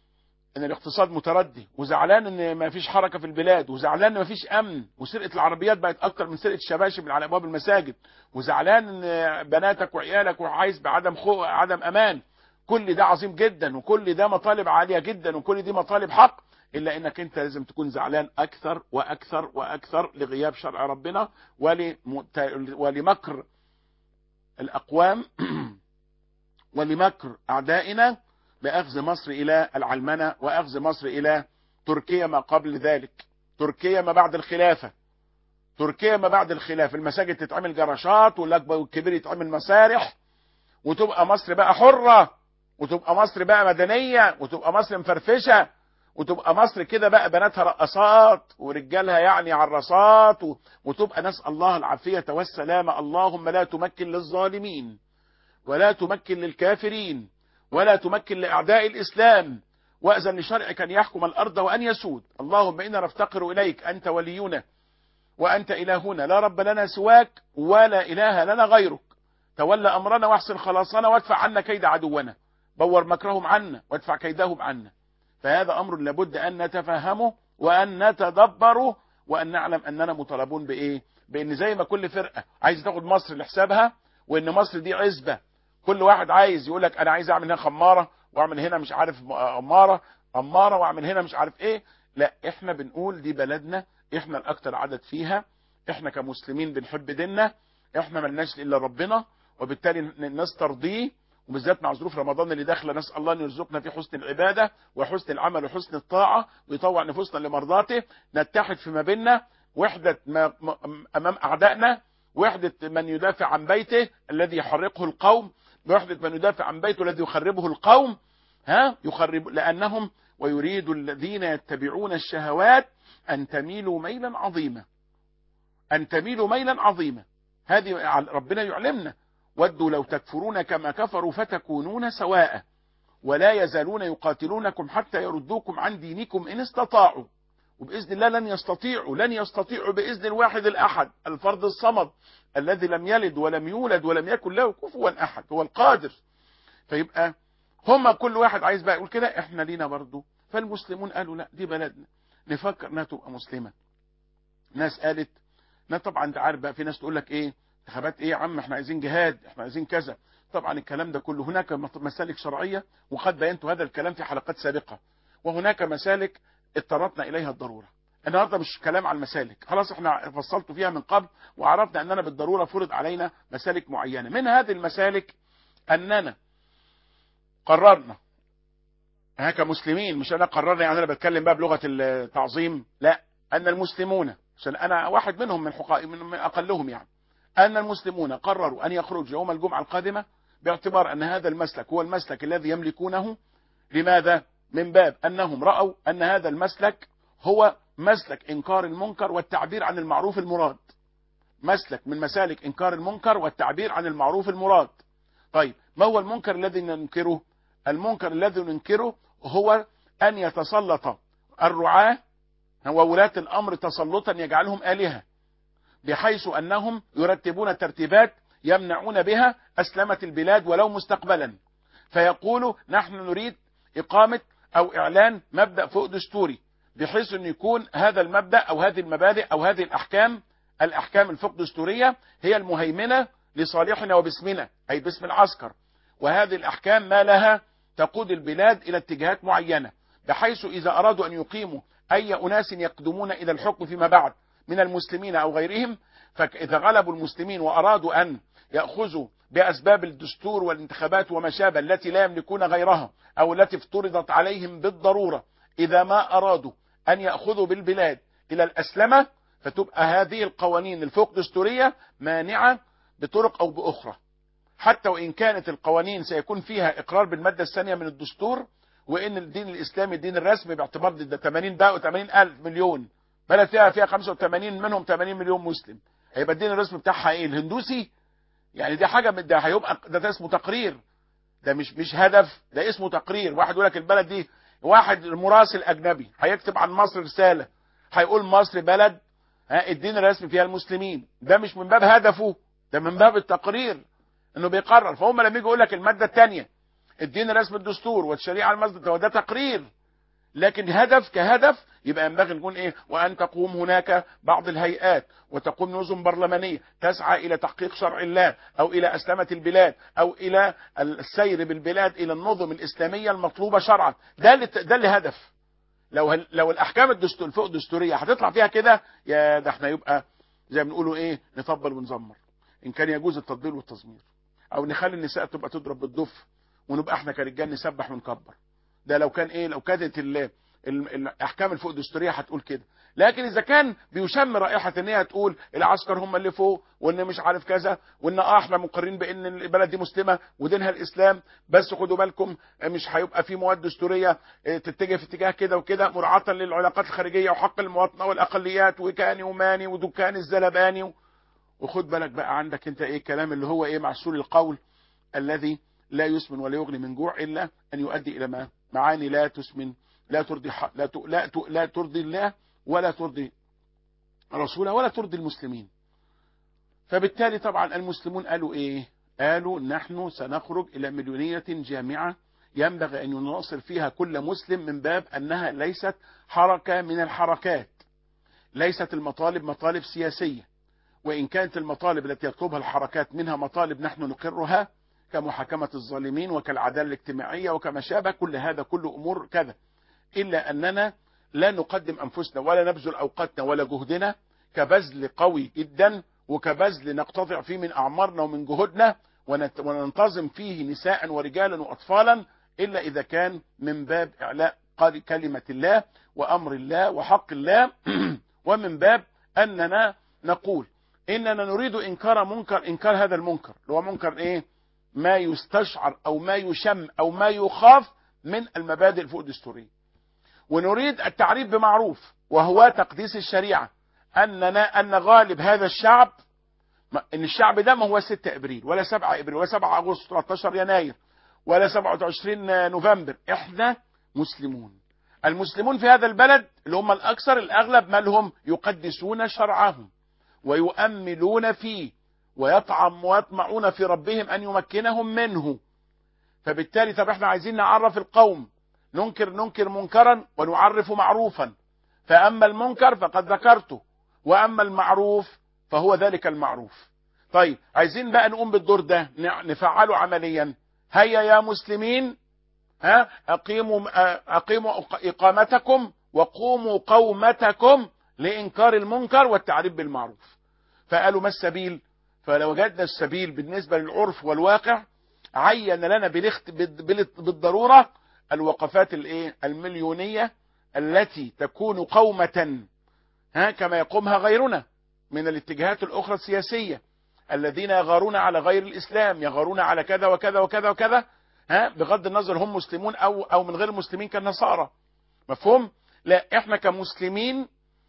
ان الاقتصاد متردي، وزعلان ان ما فيش حركه في البلاد، وزعلان ان ما فيش امن، وسرقه العربيات بقت اكتر من سرقه الشباشب من على ابواب المساجد، وزعلان ان بناتك وعيالك وعايز بعدم خو... عدم امان. كل ده عظيم جدا وكل ده مطالب عاليه جدا وكل دي مطالب حق، الا انك انت لازم تكون زعلان اكثر واكثر واكثر لغياب شرع ربنا ولمت... ولمكر الاقوام ولمكر اعدائنا بأخذ مصر إلى العلمنة وأخذ مصر إلى تركيا ما قبل ذلك، تركيا ما بعد الخلافة، تركيا ما بعد الخلافة. المساجد تتعمل جراشات والأكبر والكبير يتعمل مسارح، وتبقى مصر بقى حرة، وتبقى مصر بقى مدنية، وتبقى مصر مفرفشة، وتبقى مصر كده بقى بناتها رقصات ورجالها يعني عرصات، وتبقى نسأل الله العافية والسلامة. اللهم لا تمكن للظالمين ولا تمكن للكافرين ولا تمكن لأعداء الإسلام، وأذن لشرعك أن يحكم الأرض وأن يسود. اللهم إنا نفتقر إليك، أنت ولينا وأنت إلهنا، لا رب لنا سواك ولا إله لنا غيرك. تولى أمرنا واحسن خلاصنا وادفع عنا كيد عدونا، بور مكرهم عنا وادفع كيدهم عنا. فهذا أمر لابد أن نتفهمه وأن نتدبره وأن نعلم أننا مطالبون بإيه؟ بأن زي ما كل فرقة عايز تاخد مصر لحسابها، وأن مصر دي عزبة، كل واحد عايز يقول لك انا عايز اعمل هنا خماره واعمل هنا مش عارف اماره اماره واعمل هنا مش عارف ايه. لا، احنا بنقول دي بلدنا، احنا الاكثر عدد فيها، احنا كمسلمين بنحب ديننا، احنا ملناش الا ربنا، وبالتالي الناس ترضيه، وبالذات مع ظروف رمضان اللي داخله. نسال الله ان يرزقنا في حسن العباده وحسن العمل وحسن الطاعه ويطوع نفوسنا لمرضاته. نتحد فيما بيننا، وحدة ما أمام أعدائنا، وحدة من يدافع عن بيته الذي يحرقه القوم، وحدة من يدافع عن بيته الذي يخربه القوم. ها يخرب لأنهم ويريد الذين يتبعون الشهوات أن تميلوا ميلا عظيما، أن تميلوا ميلا عظيما. هذه ربنا يعلمنا: ودوا لو تكفرون كما كفروا فتكونون سواء ولا يزالون يقاتلونكم حتى يردوكم عن دينكم إن استطاعوا. وبإذن الله لن يستطيعوا، لن يستطيعوا بإذن الواحد الأحد الفرد الصمد الذي لم يلد ولم يولد ولم يكن له كفوا أحد، هو القادر. فيبقى هم كل واحد عايز بقى يقول كده احنا لينا برضو. فالمسلمون قالوا لا، دي بلدنا نفكر انها تبقى مسلمة. ناس قالت لا طبعا، انت عارف بقى في ناس تقول لك ايه انتخابات ايه يا عم، احنا عايزين جهاد، احنا عايزين كذا. طبعا الكلام ده كله هناك مسالك شرعية، وقد بينت هذا الكلام في حلقات سابقة، وهناك مسالك اضطرتنا اليها الضرورة. النهارده مش كلام عن المسالك، خلاص احنا فصلت فيها من قبل وعرفنا اننا بالضرورة فرض علينا مسالك معينة. من هذه المسالك اننا قررنا ها كمسلمين، مش انا قررنا يعني انا بتكلم بقى بلغة التعظيم، لا، ان المسلمون، عشان انا واحد منهم من حقائق من اقلهم يعني، ان المسلمون قرروا ان يخرجوا يوم الجمعة القادمة باعتبار ان هذا المسلك هو المسلك الذي يملكونه. لماذا؟ من باب انهم رأوا ان هذا المسلك هو مسلك انكار المنكر والتعبير عن المعروف المراد، مسلك من مسالك انكار المنكر والتعبير عن المعروف المراد. طيب ما هو المنكر الذي ننكره؟ المنكر الذي ننكره هو ان يتسلط الرعاة وولاة الامر تسلطا يجعلهم آلهة، بحيث انهم يرتبون ترتيبات يمنعون بها اسلمة البلاد ولو مستقبلا، فيقولوا نحن نريد اقامة او اعلان مبدأ فوق دستوري، بحيث ان يكون هذا المبدأ او هذه المبادئ او هذه الاحكام الاحكام الفوق دستورية هي المهيمنة لصالحنا وباسمنا، اي باسم العسكر. وهذه الاحكام ما لها تقود البلاد الى اتجاهات معينة، بحيث اذا ارادوا ان يقيموا اي اناس يقدمون الى الحكم فيما بعد من المسلمين او غيرهم، فاذا غلبوا المسلمين وارادوا ان يأخذوا باسباب الدستور والانتخابات وما شابه التي لا يملكون غيرها او التي افترضت عليهم بالضرورة، اذا ما ارادوا ان يأخذوا بالبلاد الى الاسلمة، فتبقى هذه القوانين الفوق دستورية مانعة بطرق او باخرى، حتى وان كانت القوانين سيكون فيها اقرار بالمادة الثانية من الدستور، وان الدين الاسلامي الدين الرسمي باعتبار ده ثمانين بقى وثمانين الف مليون بلد فيها فيها خمسة وثمانين منهم ثمانين مليون مسلم، هيبقى الدين الرسمي بتاعها ايه؟ الهندوسي؟ يعني دي حاجة ده هيبقى ده, ده اسمه تقرير، ده مش مش هدف، ده اسمه تقرير. واحد يقول لك البلد دي، واحد مراسل اجنبي هيكتب عن مصر رسالة هيقول مصر بلد ها الدين الرسمي فيها المسلمين، ده مش من باب هدفه، ده من باب التقرير انه بيقرر. فهم لما يجي يقول لك المادة الثانية الدين الرسمي الدستور والشريعة المصدر، ده تقرير، لكن هدف كهدف يبقى ينبغي نقول ايه؟ وان تقوم هناك بعض الهيئات وتقوم نظم برلمانية تسعى الى تحقيق شرع الله او الى اسلمة البلاد او الى السير بالبلاد الى النظم الاسلامية المطلوبة شرعا، ده اللي ده اللي هدف. لو لو الاحكام الدستور الفوق دستورية هتطلع فيها كده، يا ده احنا يبقى زي ما بنقولوا ايه، نطبل ونزمر ان كان يجوز التطبيل والتزمير، او نخلي النساء تبقى تضرب بالدف ونبقى احنا كرجال نسبح ونكبر. ده لو كان ايه، لو كانت الاحكام الفوق دستوريه هتقول كده. لكن اذا كان بيشم رائحه ان هي تقول العسكر هم اللي فوق وان مش عارف كذا، وان اه احنا مقرين بان البلد دي مسلمه ودينها الاسلام، بس خدوا بالكم مش هيبقى في مواد دستوريه تتجه في اتجاه كده وكده مراعاه للعلاقات الخارجيه وحق المواطنه والاقليات وكاني وماني ودكان الزلباني. وخد بالك بقى عندك انت ايه الكلام اللي هو ايه معسول القول الذي لا يسمن ولا يغني من جوع الا ان يؤدي الى ما معاني لا تسمن لا ترضي لا ت... لا, ت... لا ترضي الله ولا ترضي رسوله ولا ترضي المسلمين. فبالتالي طبعا المسلمون قالوا ايه؟ قالوا نحن سنخرج الى مليونية جامعة ينبغي ان يناصر فيها كل مسلم، من باب انها ليست حركة من الحركات، ليست المطالب مطالب سياسية، وان كانت المطالب التي يطلبها الحركات منها مطالب نحن نقرها كمحاكمة الظالمين وكالعدالة الاجتماعية وكما شابه، كل هذا كل امور كذا، إلا أننا لا نقدم أنفسنا ولا نبذل أوقاتنا ولا جهدنا كبذل قوي جدا وكبذل نقتطع فيه من أعمارنا ومن جهودنا وننتظم فيه نساء ورجالا وأطفالا، إلا إذا كان من باب إعلاء كلمة الله وأمر الله وحق الله، ومن باب أننا نقول إننا نريد إنكار منكر، إنكار هذا المنكر اللي هو منكر إيه؟ ما يستشعر أو ما يشم أو ما يخاف من المبادئ الفوق دستورية. ونريد التعريف بمعروف وهو تقديس الشريعة، أننا أن غالب هذا الشعب، إن الشعب ده ما هو ستة إبريل ولا سبعة إبريل ولا سبعة أغسطس ثلاثة عشر يناير ولا سبعة وعشرين نوفمبر، إحنا مسلمون. المسلمون في هذا البلد اللي هم الأكثر الأغلب مالهم يقدسون شرعهم ويؤملون فيه ويطعم ويطمعون في ربهم أن يمكنهم منه. فبالتالي طب احنا عايزين نعرف القوم، ننكر ننكر منكرا ونعرف معروفا، فأما المنكر فقد ذكرته وأما المعروف فهو ذلك المعروف. طيب عايزين بقى نقوم بالدور ده نفعله عمليا. هيا يا مسلمين، ها أقيموا أقيموا إقامتكم وقوموا قومتكم لإنكار المنكر والتعريف بالمعروف. فقالوا ما السبيل؟ فلو وجدنا السبيل بالنسبة للعرف والواقع عين لنا بالاخت... بالضرورة الوقفات الايه المليونية التي تكون قومة، ها كما يقومها غيرنا من الاتجاهات الأخرى السياسية الذين يغارون على غير الإسلام، يغارون على كذا وكذا وكذا وكذا، ها بغض النظر هم مسلمون أو أو من غير المسلمين كالنصارى. مفهوم؟ لا، احنا كمسلمين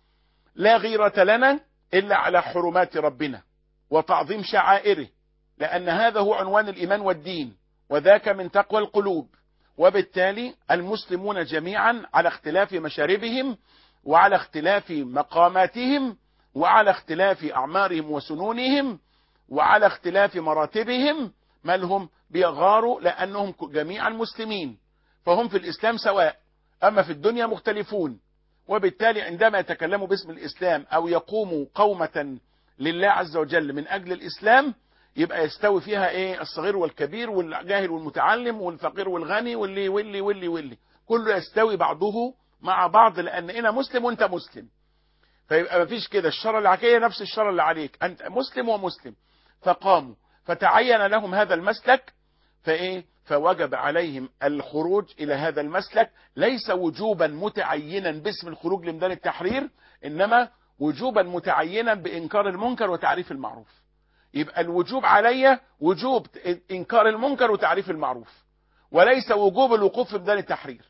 لا غيرة لنا إلا على حرمات ربنا وتعظيم شعائره، لأن هذا هو عنوان الإيمان والدين، وذاك من تقوى القلوب. وبالتالي المسلمون جميعا على اختلاف مشاربهم وعلى اختلاف مقاماتهم وعلى اختلاف أعمارهم وسنونهم وعلى اختلاف مراتبهم مالهم بيغاروا لأنهم جميعا مسلمين، فهم في الإسلام سواء، أما في الدنيا مختلفون. وبالتالي عندما يتكلموا باسم الإسلام أو يقوموا قومة لله عز وجل من أجل الإسلام يبقى يستوي فيها إيه؟ الصغير والكبير والجاهل والمتعلم والفقير والغني واللي واللي واللي واللي كله يستوي بعضه مع بعض، لأن أنا مسلم وأنت مسلم. فيبقى ما فيش كده الشرع اللي عليك نفس الشرع اللي عليك، أنت مسلم ومسلم. فقاموا فتعين لهم هذا المسلك، فإيه؟ فوجب عليهم الخروج إلى هذا المسلك، ليس وجوبا متعينا باسم الخروج لميدان التحرير، إنما وجوبا متعينا بإنكار المنكر وتعريف المعروف. يبقى الوجوب علي وجوب إنكار المنكر وتعريف المعروف، وليس وجوب الوقوف في ميدان التحرير.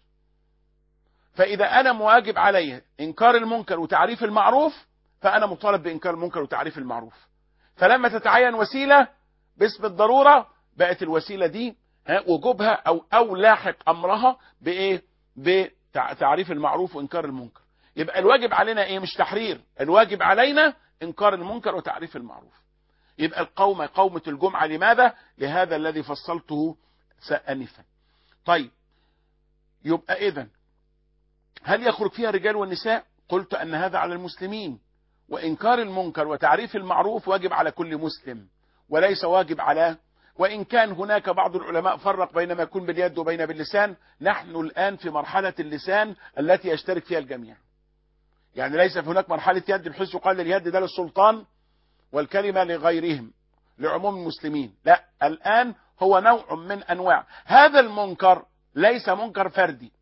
فإذا أنا مواجب علي إنكار المنكر وتعريف المعروف فأنا مطالب بإنكار المنكر وتعريف المعروف. فلما تتعين وسيلة باسم الضرورة بقت الوسيلة دي وجوبها أو أو لاحق أمرها بإيه؟ بتعريف المعروف وإنكار المنكر. يبقى الواجب علينا إيه؟ مش تحرير، الواجب علينا إنكار المنكر وتعريف المعروف. يبقى القومة قومة الجمعة لماذا؟ لهذا الذي فصلته آنفا. طيب يبقى إذن هل يخرج فيها الرجال والنساء؟ قلت أن هذا على المسلمين، وإنكار المنكر وتعريف المعروف واجب على كل مسلم وليس واجب على، وإن كان هناك بعض العلماء فرق بين ما يكون باليد وبين باللسان. نحن الآن في مرحلة اللسان التي يشترك فيها الجميع، يعني ليس هناك مرحلة يد بحيث يقال اليد ده للسلطان والكلمة لغيرهم لعموم المسلمين. لا، الآن هو نوع من أنواع هذا المنكر، ليس منكر فردي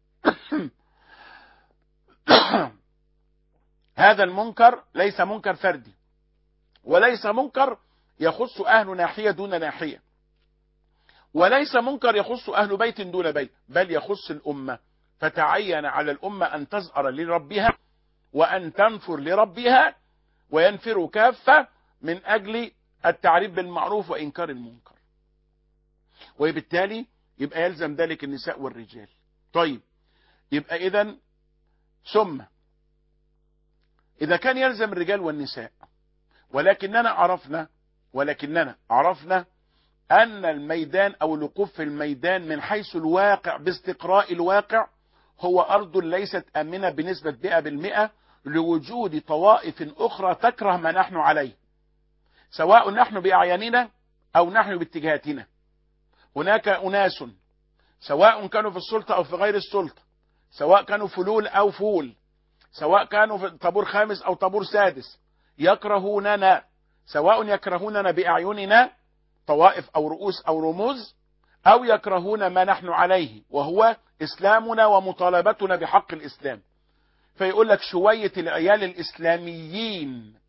هذا المنكر ليس منكر فردي وليس منكر يخص أهل ناحية دون ناحية، وليس منكر يخص أهل بيت دون بيت، بل يخص الأمة. فتعين على الأمة أن تزأر لربها وأن تنفر لربها وينفروا كافة من أجل التعريف بالمعروف وإنكار المنكر. وبالتالي يبقى يلزم ذلك النساء والرجال. طيب يبقى إذن ثم إذا كان يلزم الرجال والنساء، ولكننا عرفنا ولكننا عرفنا أن الميدان أو الوقوف في الميدان من حيث الواقع باستقراء الواقع هو أرض ليست آمنة بنسبة مئة بالمئة لوجود طوائف أخرى تكره ما نحن عليه، سواء نحن بأعياننا أو نحن باتجاهاتنا. هناك أناس سواء كانوا في السلطة أو في غير السلطة، سواء كانوا فلول أو فول، سواء كانوا في طابور خامس أو طابور سادس، يكرهوننا، سواء يكرهوننا بأعيننا طوائف أو رؤوس أو رموز، أو يكرهون ما نحن عليه وهو إسلامنا ومطالبتنا بحق الإسلام. فيقول لك شوية العيال الإسلاميين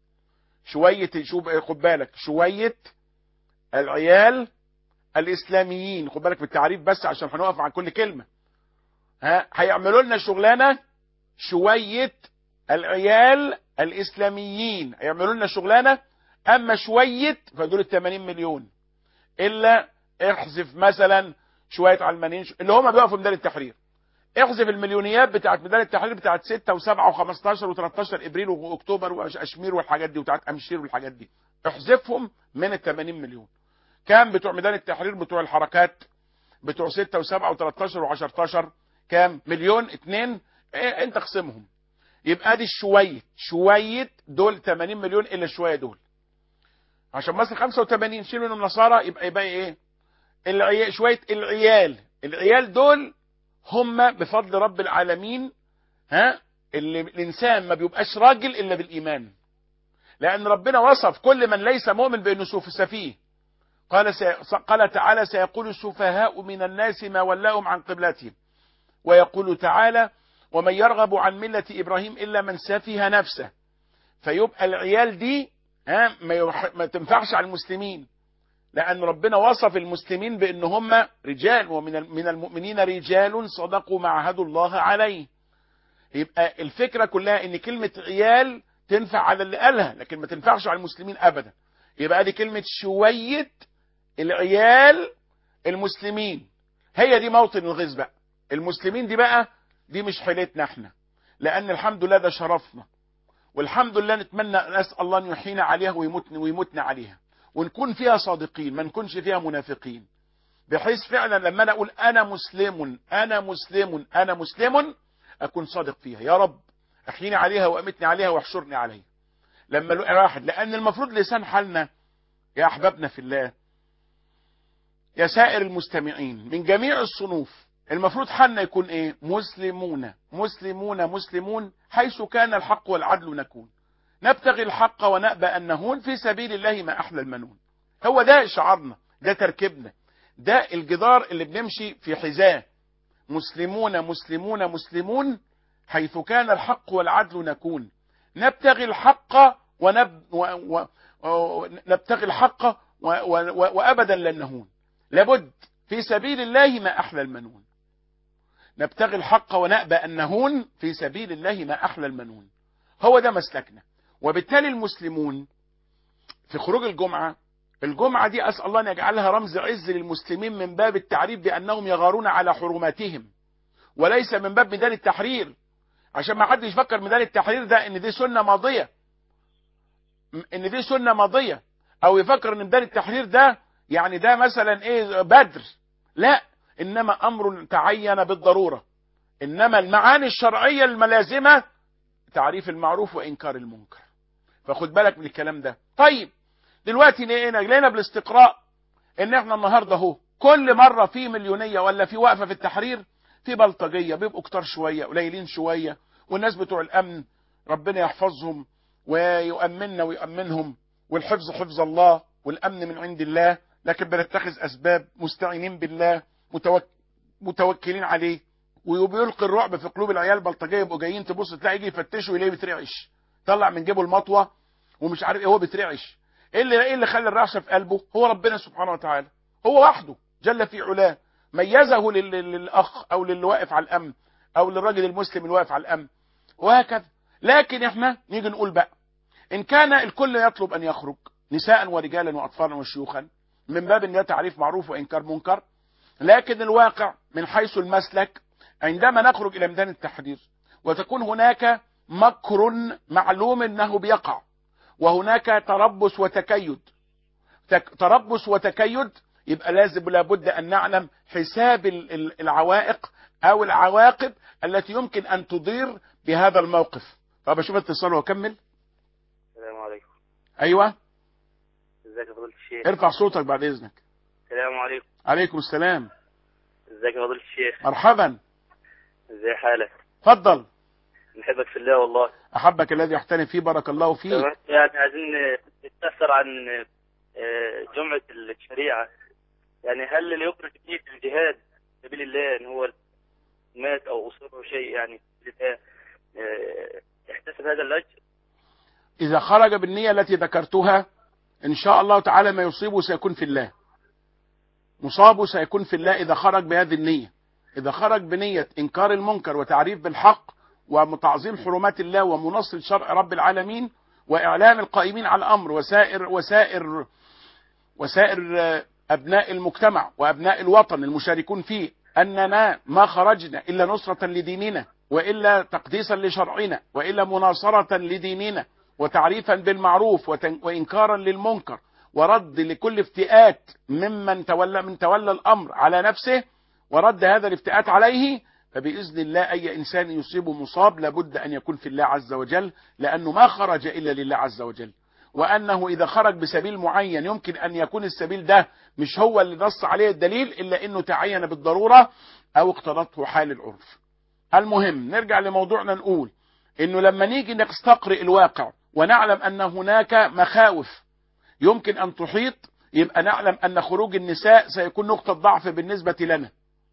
شوية، شوف خد بالك، شوية العيال الإسلاميين، خد بالك في التعريف بس عشان هنقف على كل كلمة. ها، هيعملوا لنا شغلانة شوية العيال الإسلاميين هيعملوا لنا شغلانة، أما شوية فدول الثمانين مليون، إلا احذف مثلا شوية علمانيين اللي هم بيقفوا في ميدان التحرير، احذف المليونيات بتاعت ميدان التحرير بتاعت ستة وسبعة وخمستاشر وتلتاشر ابريل واكتوبر واشمير والحاجات دي وبتاعت امشير والحاجات دي، احذفهم من ال ثمانين مليون. كام بتوع ميدان التحرير بتوع الحركات بتوع ستة وسبعة وتلتاشر وعشرتاشر؟ كام؟ مليون اتنين. إيه انت اقسمهم، يبقى دي شوية شوية دول ثمانين مليون الا شوية دول، عشان مصر خمسة وثمانين شيل منهم نصارى يبقى يبقى ايه؟ العيال شوية العيال العيال دول هم بفضل رب العالمين. ها، اللي الانسان ما بيبقاش راجل الا بالايمان، لان ربنا وصف كل من ليس مؤمن بانه سفيه. قال سي... قال تعالى: سيقول السفهاء من الناس ما ولاهم عن قبلتهم. ويقول تعالى: ومن يرغب عن ملة ابراهيم الا من سفه نفسه. فيبقى العيال دي ها ما, يح... ما تنفعش على المسلمين، لأن ربنا وصف المسلمين بأن هم رجال، ومن من المؤمنين رجال صدقوا ما عاهدوا الله عليه. يبقى الفكرة كلها ان كلمة عيال تنفع على اللي قالها لكن ما تنفعش على المسلمين ابدا. يبقى دي كلمة شوية العيال المسلمين، هي دي موطن الغيظ بقى. المسلمين دي بقى دي مش حيلتنا احنا، لان الحمد لله ده شرفنا، والحمد لله نتمنى نسأل الله ان يحيينا عليها ويموتنا ويموتنا عليها، ونكون فيها صادقين ما نكونش فيها منافقين، بحيث فعلا لما انا اقول انا مسلم انا مسلم انا مسلم اكون صادق فيها. يا رب احييني عليها وامتني عليها واحشرني عليها. لما واحد، لان المفروض لسان حالنا يا احبابنا في الله، يا سائر المستمعين من جميع الصنوف، المفروض حالنا يكون ايه؟ مسلمون مسلمون مسلمون، حيث كان الحق والعدل نكون، نبتغي الحق ونأبى ان نهون، في سبيل الله ما احلى المنون. هو ده شعارنا، ده تركيبنا، ده الجدار اللي بنمشي في حذاه. مسلمون مسلمون مسلمون، حيث كان الحق والعدل نكون، نبتغي الحق ونب و... و... و... نبتغي الحق و... و... و... وابدا لن نهون، لابد في سبيل الله ما احلى المنون، نبتغي الحق ونأبى ان نهون، في سبيل الله ما احلى المنون. هو ده مسلكنا. وبالتالي المسلمون في خروج الجمعة، الجمعة دي أسأل الله أن يجعلها رمز عز للمسلمين من باب التعريف بأنهم يغارون على حرماتهم، وليس من باب ميدان التحرير، عشان ما حدش يفكر ميدان التحرير ده ان دي سنة ماضية، ان دي سنة ماضية، او يفكر ان ميدان التحرير ده يعني ده مثلا ايه بدر. لا، انما امر تعين بالضرورة، انما المعاني الشرعية الملازمة تعريف المعروف وانكار المنكر. فخد بالك من الكلام ده. طيب دلوقتي لقينا لقينا بالاستقراء ان احنا النهارده اهو كل مره في مليونيه ولا في وقفه في التحرير في بلطجيه بيبقوا كتار شويه قليلين شويه، والناس بتوع الامن ربنا يحفظهم ويؤمننا ويؤمنهم، والحفظ حفظ الله والامن من عند الله، لكن بنتخذ اسباب مستعينين بالله متوك... متوكلين عليه، وبيلقي الرعب في قلوب العيال البلطجيه. يبقوا جايين تبص تلاقي يجي يفتشوا يلاقيه بيترعش، طلع من جيبه المطوه ومش عارف ايه، هو بيترعش. ايه اللي ايه اللي خلى الرعشه في قلبه؟ هو ربنا سبحانه وتعالى، هو وحده جل في علاه ميزه لل... للاخ او للي واقف على الامن او للراجل المسلم اللي واقف على الامن، وهكذا. لكن احنا نيجي نقول بقى ان كان الكل يطلب ان يخرج نساء ورجالا واطفالا وشيوخا من باب ان ده تعريف معروف وانكار منكر، لكن الواقع من حيث المسلك عندما نخرج الى ميدان التحرير وتكون هناك مكر معلوم انه بيقع، وهناك تربص وتكيد تربص وتكيد يبقى لازم لابد ان نعلم حساب العوائق او العواقب التي يمكن ان تضير بهذا الموقف. طب اشوف اتصال واكمل. السلام عليكم. ايوه، ازيك يا فضيلة الشيخ؟ ارفع صوتك بعد اذنك. السلام عليكم. عليكم السلام. ازيك يا فضيلة الشيخ؟ مرحبا. ازي حالك؟ اتفضل. نحبك في الله والله. احبك الذي يحتني فيه، بارك الله فيك. يعني عايزين نستفسر عن جمعة الشريعة، يعني هل اللي يخرج فيه في الجهاد في سبيل الله ان هو مات او اصيبه شيء يعني يحتسب هذا الاجر؟ إذا خرج بالنية التي ذكرتها إن شاء الله تعالى ما يصيبه سيكون في الله، مصابه سيكون في الله إذا خرج بهذه النية. إذا خرج بنية إنكار المنكر وتعريف بالحق وتعظيم حرمات الله ومنصر شرع رب العالمين وإعلام القائمين على الأمر وسائر وسائر وسائر أبناء المجتمع وأبناء الوطن المشاركون فيه أننا ما خرجنا إلا نصرة لديننا وإلا تقديسا لشرعنا وإلا مناصرة لديننا وتعريفا بالمعروف وإنكارا للمنكر ورد لكل افتئات ممن تولى من تولى الأمر على نفسه ورد هذا الافتئات عليه. فبإذن الله أي إنسان يصيبه مصاب لابد أن يكون في الله عز وجل، لأنه ما خرج إلا لله عز وجل، وأنه إذا خرج بسبيل معين يمكن أن يكون السبيل ده مش هو اللي نص عليه الدليل إلا أنه تعين بالضرورة أو اقتضته حال العرف. المهم نرجع لموضوعنا، نقول أنه لما نيجي نستقرئ الواقع ونعلم أن هناك مخاوف يمكن أن تحيط، يبقى نعلم أن خروج النساء سيكون نقطة ضعف بالنسبة لنا،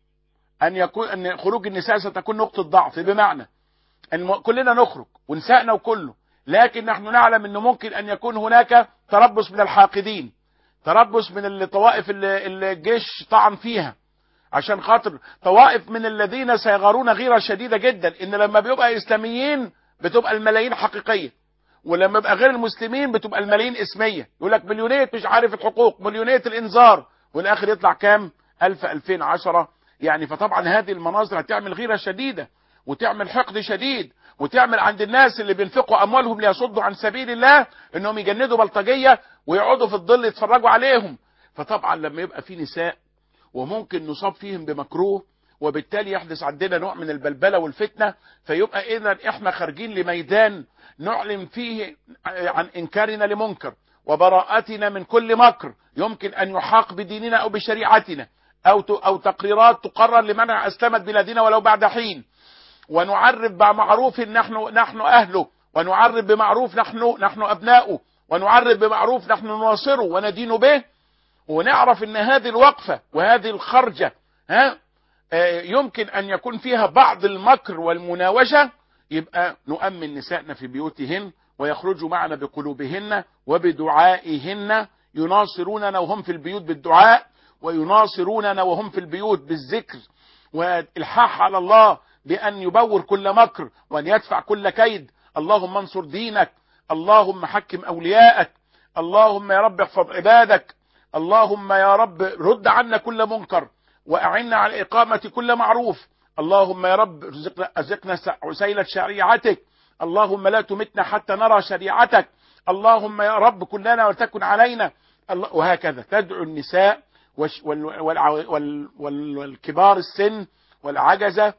أن يكون أن خروج النساء ستكون نقطة ضعف، بمعنى أن كلنا نخرج ونسائنا وكله، لكن نحن نعلم أنه ممكن أن يكون هناك تربص من الحاقدين، تربص من الطوائف اللي الجيش طعن فيها، عشان خاطر طوائف من الذين سيغارون غيرة شديدة جدا، إن لما بيبقى إسلاميين بتبقى الملايين حقيقية، ولما يبقى غير المسلمين بتبقى الملايين اسمية، يقول لك مليونية مش عارف الحقوق، مليونية الإنذار، والآخر يطلع كام؟ ألف ألفين عشرة يعني. فطبعا هذه المناظر هتعمل غيرة شديدة وتعمل حقد شديد وتعمل عند الناس اللي بينفقوا أموالهم ليصدوا عن سبيل الله إنهم يجندوا بلطجية ويقعدوا في الظل يتفرجوا عليهم. فطبعا لما يبقى في نساء وممكن نصاب فيهم بمكروه وبالتالي يحدث عندنا نوع من البلبلة والفتنة، فيبقى إذن إحنا خارجين لميدان نعلن فيه عن إنكارنا لمنكر وبراءتنا من كل مكر يمكن أن يحاق بديننا أو بشريعتنا أو أو تقريرات تقرر لمنع أسلمت بلادنا ولو بعد حين، ونعرف بمعروف نحن نحن أهله، ونعرف بمعروف نحن نحن أبناؤه، ونعرف بمعروف نحن نواصره وندين به، ونعرف أن هذه الوقفة وهذه الخرجة ها يمكن أن يكون فيها بعض المكر والمناوشة، يبقى نؤمن نسائنا في بيوتهن ويخرجوا معنا بقلوبهن وبدعائهن، يناصروننا وهم في البيوت بالدعاء، ويناصروننا وهم في البيوت بالذكر والإلحاح على الله بأن يبور كل مكر وأن يدفع كل كيد. اللهم انصر دينك، اللهم حكم أولياءك، اللهم يا رب احفظ عبادك، اللهم يا رب رد عنا كل منكر وأعنا على إقامة كل معروف، اللهم يا رب ارزقنا عسيلة شريعتك، اللهم لا تمتنا حتى نرى شريعتك، اللهم يا رب كلنا وتكن علينا. وهكذا تدعو النساء والكبار السن والعجزة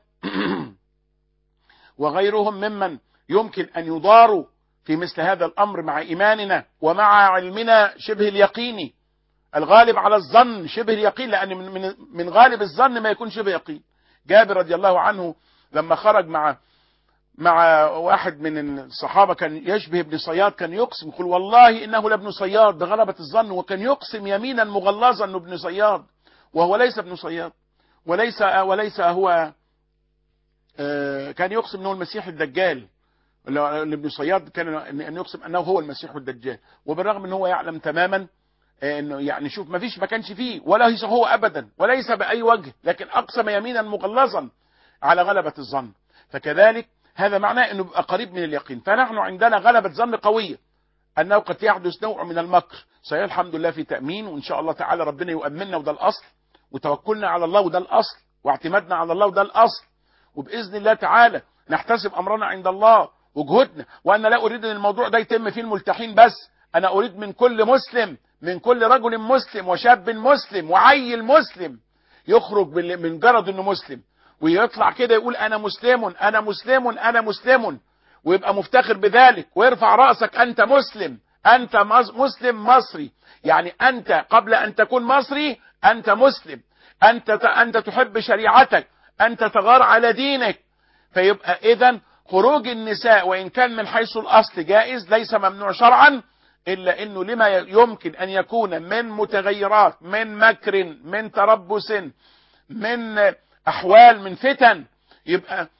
وغيرهم ممن يمكن أن يضاروا في مثل هذا الأمر مع إيماننا ومع علمنا شبه اليقيني، الغالب على الظن شبه اليقين، لأن من, من غالب الظن ما يكون شبه يقين. جابر رضي الله عنه لما خرج مع مع واحد من الصحابة كان يشبه ابن صياد، كان يقسم يقول والله إنه لابن صياد بغلبة الظن، وكان يقسم يمينا مغلظا أنه ابن صياد وهو ليس ابن صياد وليس وليس هو، كان يقسم أنه المسيح الدجال، ابن صياد كان أن يقسم أنه هو المسيح الدجال، وبالرغم أنه هو يعلم تماما انه يعني شوف ما فيش ما كانش فيه ولا هو ابدا وليس باي وجه، لكن اقسم يمينا مغلظا على غلبة الظن. فكذلك هذا معناه انه بقى قريب من اليقين. فنحن عندنا غلبة ظن قوية انه قد يحدث نوع من المكر، صحيح الحمد لله في تأمين، وان شاء الله تعالى ربنا يؤمننا وده الاصل، وتوكلنا على الله وده الاصل، واعتمادنا على الله وده الاصل، وباذن الله تعالى نحتسب امرنا عند الله وجهدنا. وانا لا اريد ان الموضوع ده يتم فيه الملتحين بس، انا اريد من كل مسلم، من كل رجل مسلم وشاب مسلم وعيل مسلم يخرج من جرد انه مسلم ويطلع كده يقول انا مسلم انا مسلم انا مسلم، ويبقى مفتخر بذلك ويرفع رأسك، انت مسلم، انت مسلم مصري، يعني انت قبل ان تكون مصري انت مسلم، انت انت تحب شريعتك، انت تغار على دينك. فيبقى اذا خروج النساء وان كان من حيث الاصل جائز ليس ممنوع شرعا، إلا أنه لما يمكن أن يكون من متغيرات، من مكر، من تربص، من أحوال، من فتن، يبقى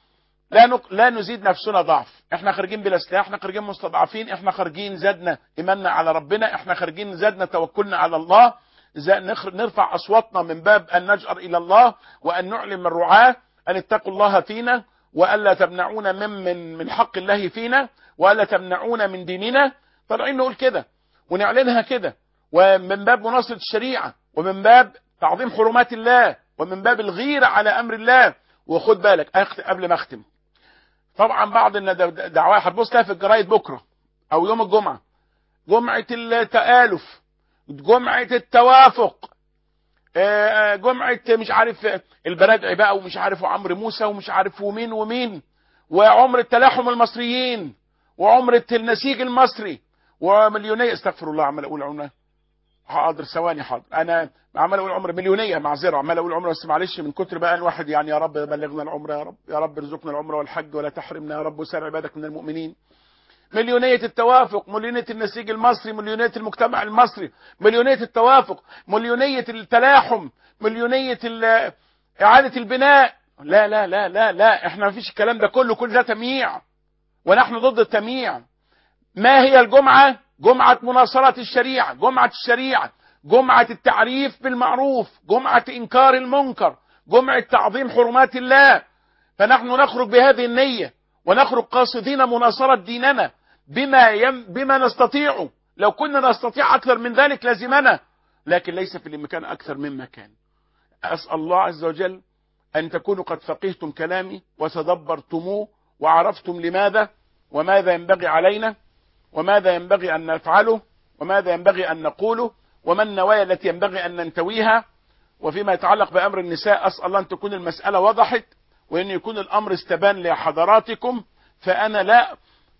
لا نق... لا نزيد نفسنا ضعف. احنا خارجين بلا سلاح، احنا خارجين مستضعفين، احنا خارجين زادنا ايماننا على ربنا، احنا خارجين زادنا توكلنا على الله، نرفع اصواتنا من باب ان نجأر الى الله وان نعلم الرعاة ان اتقوا الله فينا والا تمنعونا من من من حق الله فينا والا تمنعونا من ديننا. طالعين نقول كده ونعلنها كده، ومن باب مناصرة الشريعة، ومن باب تعظيم حرمات الله، ومن باب الغيرة على امر الله. وخد بالك قبل ما اختم، طبعا بعض الدعوات هتبص لها في الجرايد بكره او يوم الجمعه، جمعه التآلف، جمعه التوافق، جمعه مش عارف البرادعي بقى ومش عارف وعمرو موسى ومش عارف ومين ومين، وعمر التلاحم المصريين، وعمر النسيج المصري، ومليونيه. استغفر الله، عمال اقول عمره، حاضر ثواني حاضر، انا عمال اقول عمره مليونيه، معذره عمال اقول عمره بس معلش من كتر بقى الواحد يعني. يا رب بلغنا العمره يا رب، يا رب ارزقنا العمره والحج ولا تحرمنا يا رب، وسر عبادك من المؤمنين. مليونيه التوافق، مليونيه النسيج المصري، مليونيه المجتمع المصري، مليونيه التوافق، مليونيه التلاحم، مليونيه اعاده البناء. لا لا لا لا لا، احنا ما فيش الكلام ده كله، كل ده تمييع ونحن ضد التمييع. ما هي الجمعه؟ جمعة مناصرة الشريعة، جمعة الشريعة، جمعة التعريف بالمعروف، جمعة إنكار المنكر، جمعة تعظيم حرمات الله. فنحن نخرج بهذه النية، ونخرج قاصدين مناصرة ديننا بما يم بما نستطيع. لو كنا نستطيع أكثر من ذلك لازمنا، لكن ليس في الإمكان أكثر مما كان. أسأل الله عز وجل أن تكونوا قد فقهتم كلامي وتدبرتموه وعرفتم لماذا وماذا ينبغي علينا وماذا ينبغي أن نفعله وماذا ينبغي أن نقوله وما النوايا التي ينبغي أن ننتويها. وفيما يتعلق بأمر النساء أسأل الله أن تكون المسألة وضحت وأن يكون الأمر استبان لحضراتكم. فأنا لا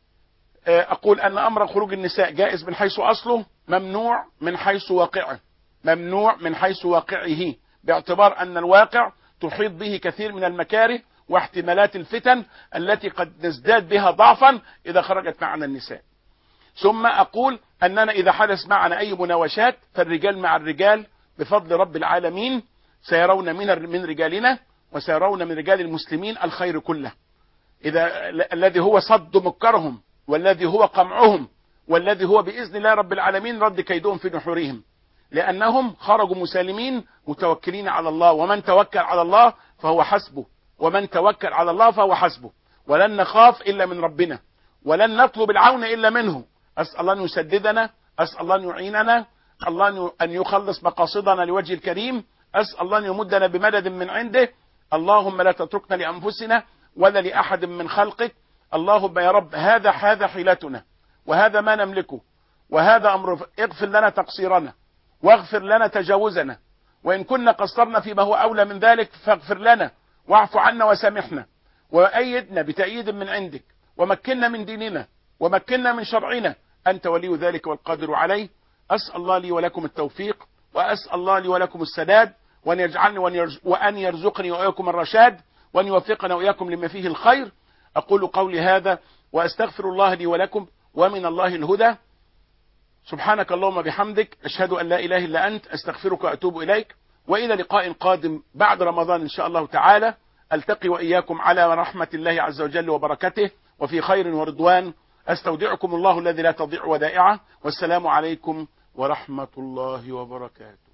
أقول أن أمر خروج النساء جائز من حيث أصله، ممنوع من حيث واقعه، ممنوع من حيث واقعه، باعتبار أن الواقع تحيط به كثير من المكاره واحتمالات الفتن التي قد نزداد بها ضعفا إذا خرجت معنا النساء. ثم أقول أننا إذا حدث معنا أي مناوشات فالرجال مع الرجال بفضل رب العالمين سيرون من من رجالنا وسيرون من رجال المسلمين الخير كله، إذا الذي هو صد مكرهم والذي هو قمعهم والذي هو بإذن الله رب العالمين رد كيدهم في نحورهم، لأنهم خرجوا مسالمين متوكلين على الله، ومن توكل على الله فهو حسبه، ومن توكل على الله فهو حسبه، ولن نخاف إلا من ربنا، ولن نطلب العون إلا منه. أسأل الله أن يسددنا، أسأل الله أن يعيننا، الله أن يخلص مقاصدنا لوجه الكريم، أسأل الله أن يمدنا بمدد من عنده. اللهم لا تتركنا لأنفسنا ولا لأحد من خلقك. اللهم يا رب هذا هذا حيلتنا وهذا ما نملكه وهذا أمر، اغفر لنا تقصيرنا واغفر لنا تجاوزنا، وإن كنا قصرنا فيما هو أولى من ذلك فاغفر لنا واعف عنا وسامحنا، وأيدنا بتأييد من عندك، ومكننا من ديننا ومكننا من شرعنا، أنت ولي ذلك والقادر عليه. أسأل الله لي ولكم التوفيق، وأسأل الله لي ولكم السداد، وأن يجعلني وأن يرزقني وإياكم الرشاد، وأن يوفقنا وإياكم لما فيه الخير. أقول قولي هذا وأستغفر الله لي ولكم، ومن الله الهدى. سبحانك اللهم بحمدك، أشهد أن لا إله إلا أنت، أستغفرك وأتوب إليك. وإلى لقاء قادم بعد رمضان إن شاء الله تعالى، ألتقي وإياكم على رحمة الله عز وجل وبركته وفي خير ورضوان. أستودعكم الله الذي لا تضيع ودائعه، والسلام عليكم ورحمة الله وبركاته.